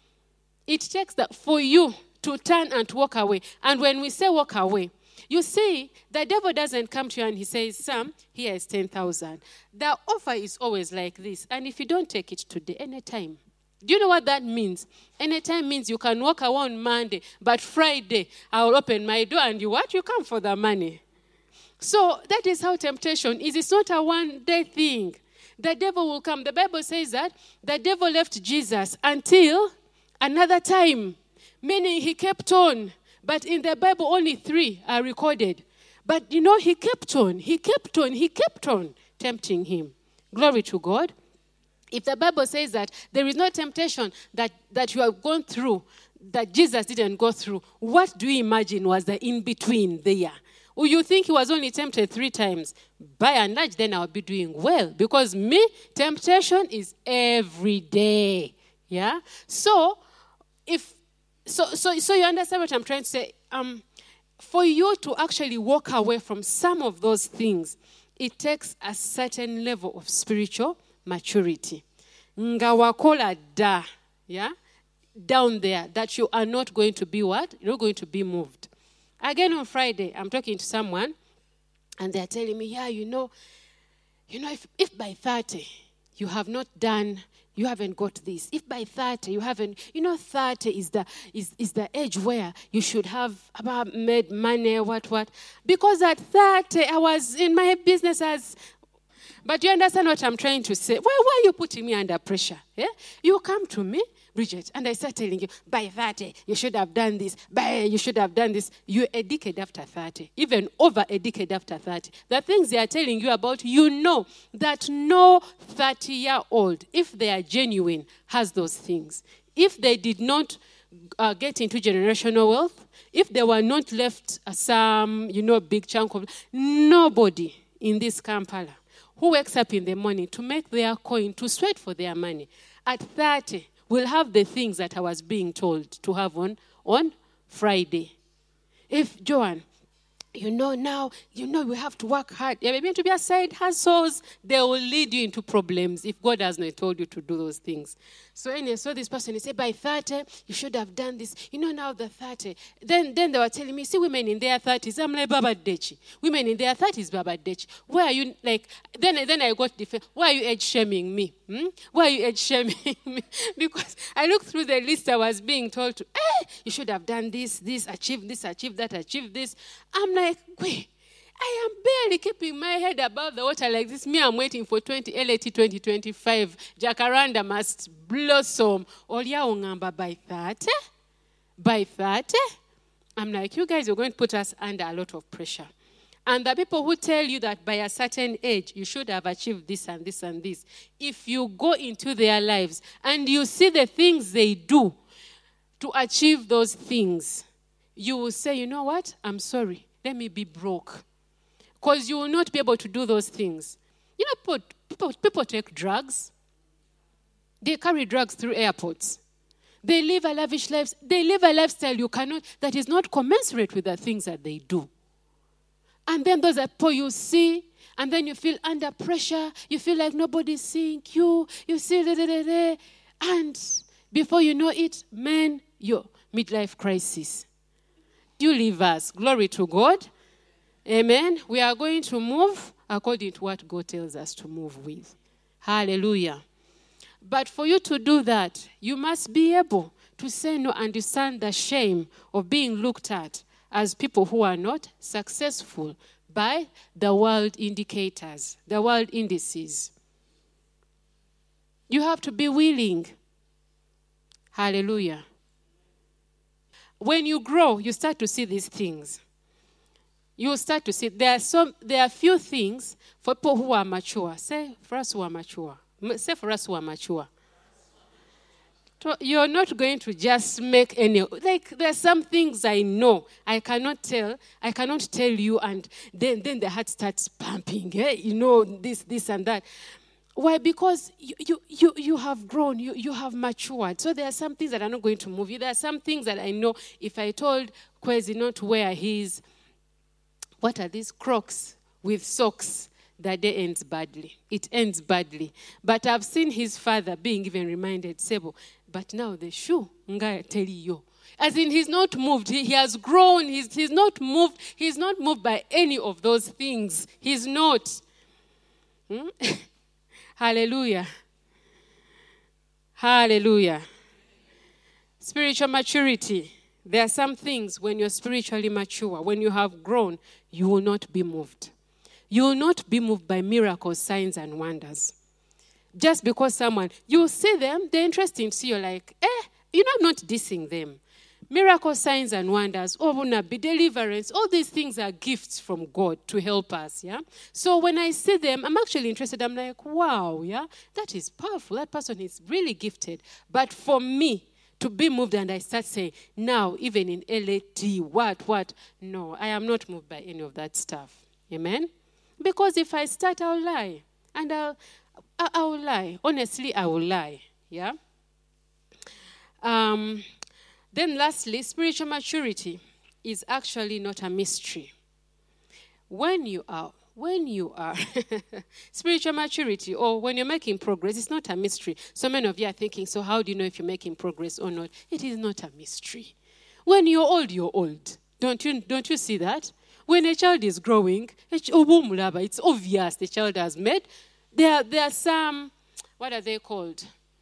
B: It takes that for you to turn and to walk away. And when we say walk away, you see, the devil doesn't come to you and he says, Sam, here is ten thousand. The offer is always like this. And if you don't take it today, anytime. Do you know what that means? Anytime means you can walk away on Monday, but Friday, I will open my door and you what? You come for the money. So that is how temptation is. It's not a one-day thing. The devil will come. The Bible says that the devil left Jesus until another time, meaning he kept on. But in the Bible, only three are recorded. But, you know, he kept on. He kept on. He kept on tempting him. Glory to God. If the Bible says that there is no temptation that, that you have gone through that Jesus didn't go through, what do you imagine was the in-between there? Or you think he was only tempted three times? By and large, then I'll be doing well. Because me, temptation is every day. Yeah? So, if... So, so, so you understand what I'm trying to say? Um, for you to actually walk away from some of those things, it takes a certain level of spiritual maturity. Nga wakola da, yeah, down there, that you are not going to be what? You're not going to be moved. Again on Friday, I'm talking to someone, and they're telling me, yeah, you know, you know, if, if by thirty you have not done. You haven't got this. If by thirty you haven't, you know, thirty is the is, is the age where you should have about made money, what, what. Because at thirty, I was in my business as... But you understand what I'm trying to say? Why, why are you putting me under pressure? Yeah? You come to me, Bridget, and I start telling you, by thirty, you should have done this. By you should have done this. You're a decade after thirty, even over a decade after thirty. The things they are telling you about, you know that no thirty-year-old, if they are genuine, has those things. If they did not uh, get into generational wealth, if they were not left uh, some, you know, big chunk of... Nobody in this Kampala who wakes up in the morning to make their coin, to sweat for their money, at thirty, will have the things that I was being told to have on, on Friday. If, Joan, you know now, you know we have to work hard. Yeah, maybe to be a side hustles, they will lead you into problems if God has not told you to do those things. So anyway, so this person, he said, by thirty, you should have done this. You know now the thirty. Then then they were telling me, see women in their thirties. I'm like, Baba Dechi. Women in their thirties, Baba Dechi. Why are you, like, then, then I got different. Why are you age shaming me? Hmm? Why are you age shaming me? Because I looked through the list I was being told to, eh, you should have done this, this, achieve this, achieve that, achieve this. I'm like, wait. I am barely keeping my head above the water like this. Me, I'm waiting for twenty L A T twenty twenty-five. Jacaranda must blossom. Olia ungamba by thirty. By thirty. I'm like, you guys are going to put us under a lot of pressure. And the people who tell you that by a certain age, you should have achieved this and this and this. If you go into their lives and you see the things they do to achieve those things, you will say, you know what? I'm sorry. Let me be broke. Because you will not be able to do those things. You know, people, people, people take drugs. They carry drugs through airports. They live a lavish life. They live a lifestyle you cannot, that is not commensurate with the things that they do. And then those are people you see, and then you feel under pressure. You feel like nobody's seeing you. You see, da, da, da, da. And before you know it, man, your midlife crisis. You leave us. Glory to God. Amen. We are going to move according to what God tells us to move with. Hallelujah. But for you to do that, you must be able to say no, understand the shame of being looked at as people who are not successful by the world indicators, the world indices. You have to be willing. Hallelujah. When you grow, you start to see these things. You start to see, there are some, there are few things for people who are mature. Say for us who are mature. Say for us who are mature. You're not going to just make any, like there are some things I know, I cannot tell, I cannot tell you, and then, then the heart starts pumping, eh? You know, this, this and that. Why? Because you, you, you, you have grown, you, you have matured. So there are some things that are not going to move you. There are some things that I know if I told Kwezi not to wear his, what are these, Crocs with socks, that day ends badly. It ends badly. But I've seen his father being even reminded, Sebo, but now the shoe, nga tell you. As in, he's not moved. He, he has grown. He's, he's not moved. He's not moved by any of those things. He's not. Hmm? Hallelujah. Hallelujah. Spiritual maturity. There are some things when you're spiritually mature, when you have grown, you will not be moved. You will not be moved by miracles, signs, and wonders. Just because someone, you see them, they're interesting to you, like, eh, you know, I'm not dissing them. Miracles, signs, and wonders, be deliverance, all these things are gifts from God to help us, yeah? So when I see them, I'm actually interested. I'm like, wow, yeah, that is powerful. That person is really gifted. But for me, to be moved and I start saying, now, even in L A T, what, what? No, I am not moved by any of that stuff. Amen? Because if I start, I'll lie. And I'll, I'll lie. Honestly, I will lie. Yeah? Um, then lastly, spiritual maturity is actually not a mystery. When you are, when you are, spiritual maturity, or when you're making progress, it's not a mystery. So many of you are thinking, so how do you know if you're making progress or not? It is not a mystery. When you're old, you're old. Don't you, don't you see that? When a child is growing, it's obvious the child has made. There, there are some, what are they called?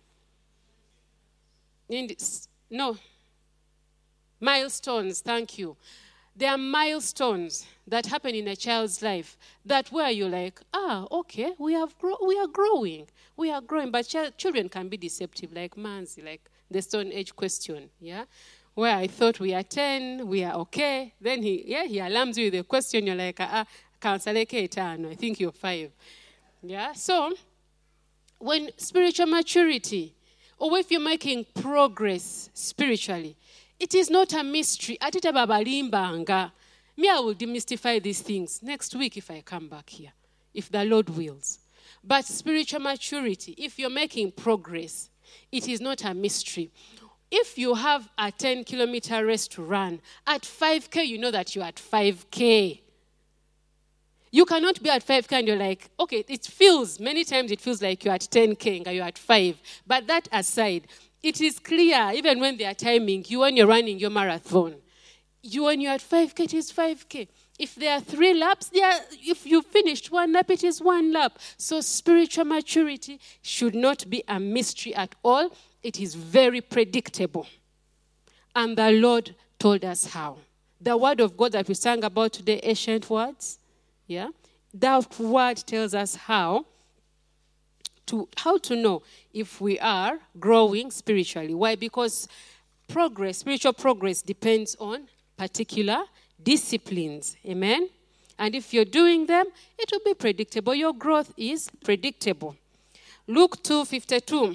B: No. Milestones, thank you. There are milestones that happen in a child's life that where you're like, ah, okay, we have grow- we are growing. We are growing. But ch- children can be deceptive, like Manzi, like the Stone Age question, yeah? Where I thought we are ten, we are okay. Then he, yeah, he alarms you with a question. You're like, ah, I think you're five. Yeah. So, when spiritual maturity, or if you're making progress spiritually, it is not a mystery. Atita babalimbanga. Me, I will demystify these things next week if I come back here, if the Lord wills. But spiritual maturity, if you're making progress, it is not a mystery. If you have a ten kilometer race to run, at five K, you know that you're at five K. You cannot be at five K and you're like, okay, it feels, many times it feels like you're at ten K and you're at five. But that aside, it is clear, even when they are timing, you when you're running your marathon, you when you're at five K, it is five K. If there are three laps, there are, if you finished one lap, it is one lap. So spiritual maturity should not be a mystery at all. It is very predictable. And the Lord told us how. The word of God that we sang about today, ancient words, Yeah? That word tells us how to, how to know if we are growing spiritually. Why? Because progress, spiritual progress depends on particular disciplines. Amen? And if you're doing them, it will be predictable. Your growth is predictable. Luke two fifty-two.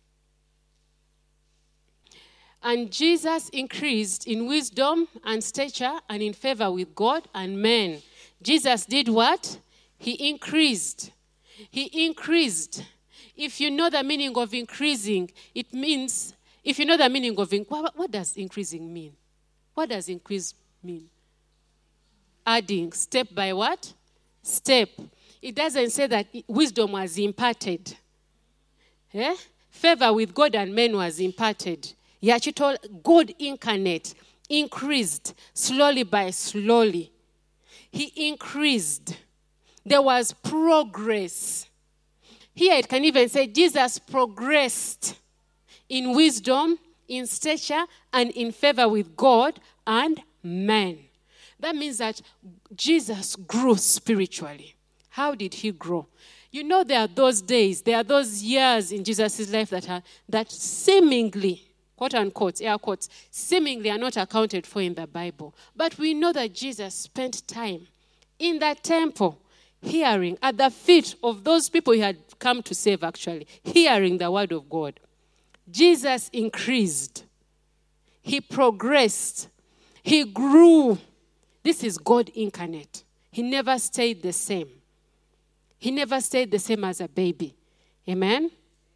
B: And Jesus increased in wisdom and stature and in favor with God and men. Jesus did what? He increased. He increased. If you know the meaning of increasing, it means, if you know the meaning of, what, what does increasing mean? What does increase mean? Adding, step by what? Step. It doesn't say that wisdom was imparted. Eh? Favor with God and men was imparted. Yachito, God incarnate, increased slowly by slowly. He increased. There was progress. Here it can even say Jesus progressed in wisdom, in stature, and in favor with God and man. That means that Jesus grew spiritually. How did he grow? You know, there are those days, there are those years in Jesus' life that are that seemingly, quote unquote, air quotes, seemingly are not accounted for in the Bible. But we know that Jesus spent time in that temple, hearing at the feet of those people he had come to save, actually, hearing the word of God. Jesus increased. He progressed. He grew. This is God incarnate. He never stayed the same. He never stayed the same as a baby. Amen?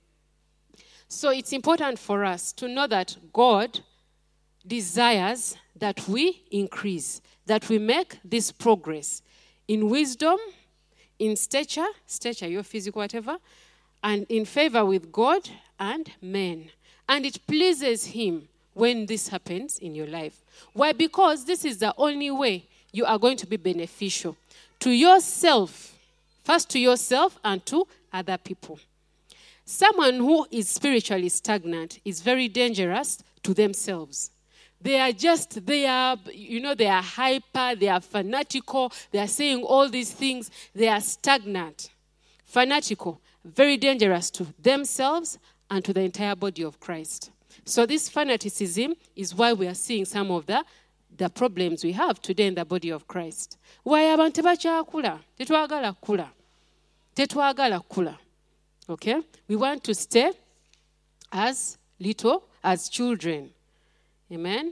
B: So it's important for us to know that God desires that we increase, that we make this progress in wisdom, in stature, stature, your physical, whatever, and in favor with God and men. And it pleases him when this happens in your life. Why? Because this is the only way you are going to be beneficial to yourself, first to yourself and to other people. Someone who is spiritually stagnant is very dangerous to themselves. They are just, they are, you know, they are hyper, they are fanatical, they are saying all these things, they are stagnant. Fanatical, very dangerous to themselves and to the entire body of Christ. So this fanaticism is why we are seeing some of the, the problems we have today in the body of Christ. Why abantu tebakyakula? Tetwagala kula. Tetwagala kula. Okay? We want to stay as little, as children. Amen?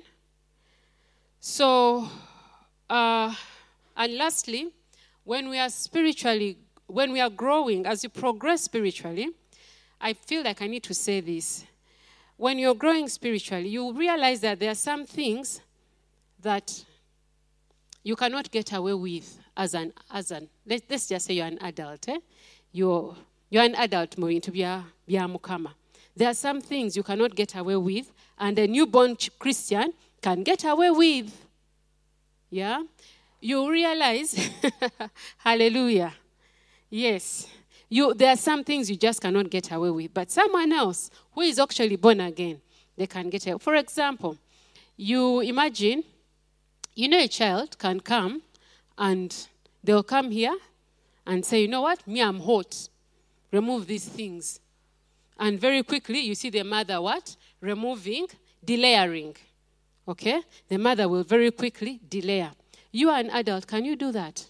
B: So, uh, and lastly, when we are spiritually, when we are growing, as you progress spiritually, I feel like I need to say this. When you're growing spiritually, you realize that there are some things that you cannot get away with as an, as an let, let's just say you're an adult. Eh? You're, you're an adult moving to be a mukama. There are some things you cannot get away with, and a newborn Christian can get away with. Yeah? You realize, hallelujah. Yes. You, there are some things you just cannot get away with. But someone else who is actually born again, they can get away. For example, you imagine, you know, a child can come and they'll come here and say, you know what, me, I'm hot. Remove these things. And very quickly, you see the mother what? Removing, delayering. Okay? The mother will very quickly delay. You are an adult. Can you do that?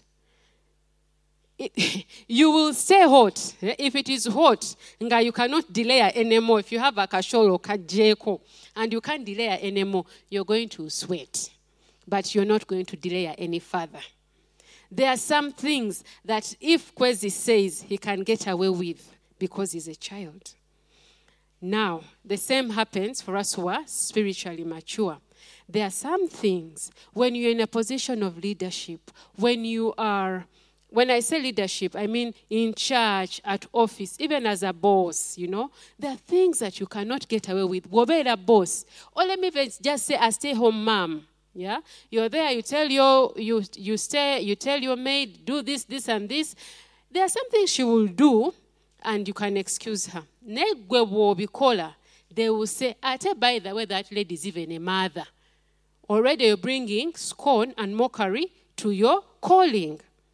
B: It, you will stay hot. If it is hot, you cannot delay anymore. If you have a kasholo, kajeko, and you can't delay anymore, you're going to sweat. But you're not going to delay any further. There are some things that if Kwezi says he can get away with because he's a child. Now, the same happens for us who are spiritually mature. There are some things when you're in a position of leadership, when you are, when I say leadership, I mean in church, at office, even as a boss, you know, there are things that you cannot get away with. Wobe a boss. Or let me just say a stay-home mom. Yeah, you're there. You tell your you you stay. You tell your maid, do this, this, and this. There are some things she will do, and you can excuse her. They will say, "Ate, by the way, that lady is even a mother." Already, you're bringing scorn and mockery to your calling.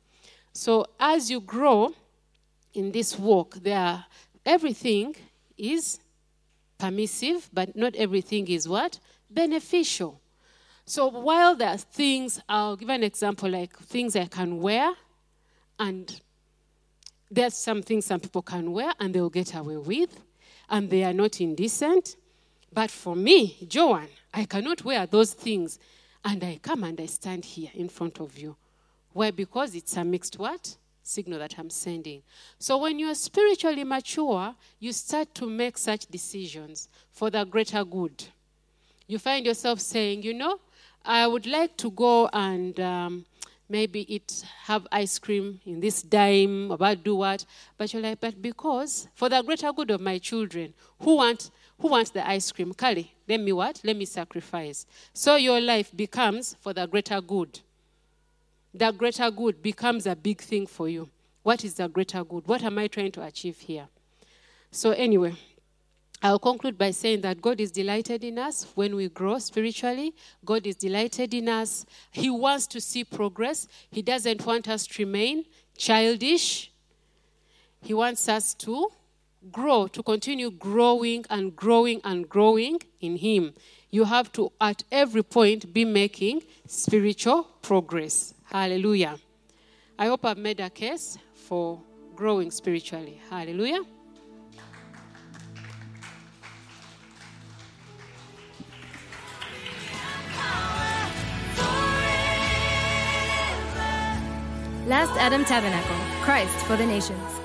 B: So as you grow in this walk, there everything is permissive, but not everything is what? Beneficial. So while there are things, I'll give an example, like things I can wear, and there's some things some people can wear and they'll get away with, and they are not indecent. But for me, Joanne, I cannot wear those things, and I come and I stand here in front of you. Why? Because it's a mixed what? Signal that I'm sending. So when you're spiritually mature, you start to make such decisions for the greater good. You find yourself saying, you know, I would like to go and um, maybe eat, have ice cream in this dime, about do what, but you're like, but because for the greater good of my children, who want who wants the ice cream? Kali, let me what? Let me sacrifice. So your life becomes for the greater good. The greater good becomes a big thing for you. What is the greater good? What am I trying to achieve here? So anyway, I'll conclude by saying that God is delighted in us when we grow spiritually. God is delighted in us. He wants to see progress. He doesn't want us to remain childish. He wants us to grow, to continue growing and growing and growing in Him. You have to, at every point, be making spiritual progress. Hallelujah. I hope I've made a case for growing spiritually. Hallelujah.
A: Last Adam Tabernacle, Christ for the Nations.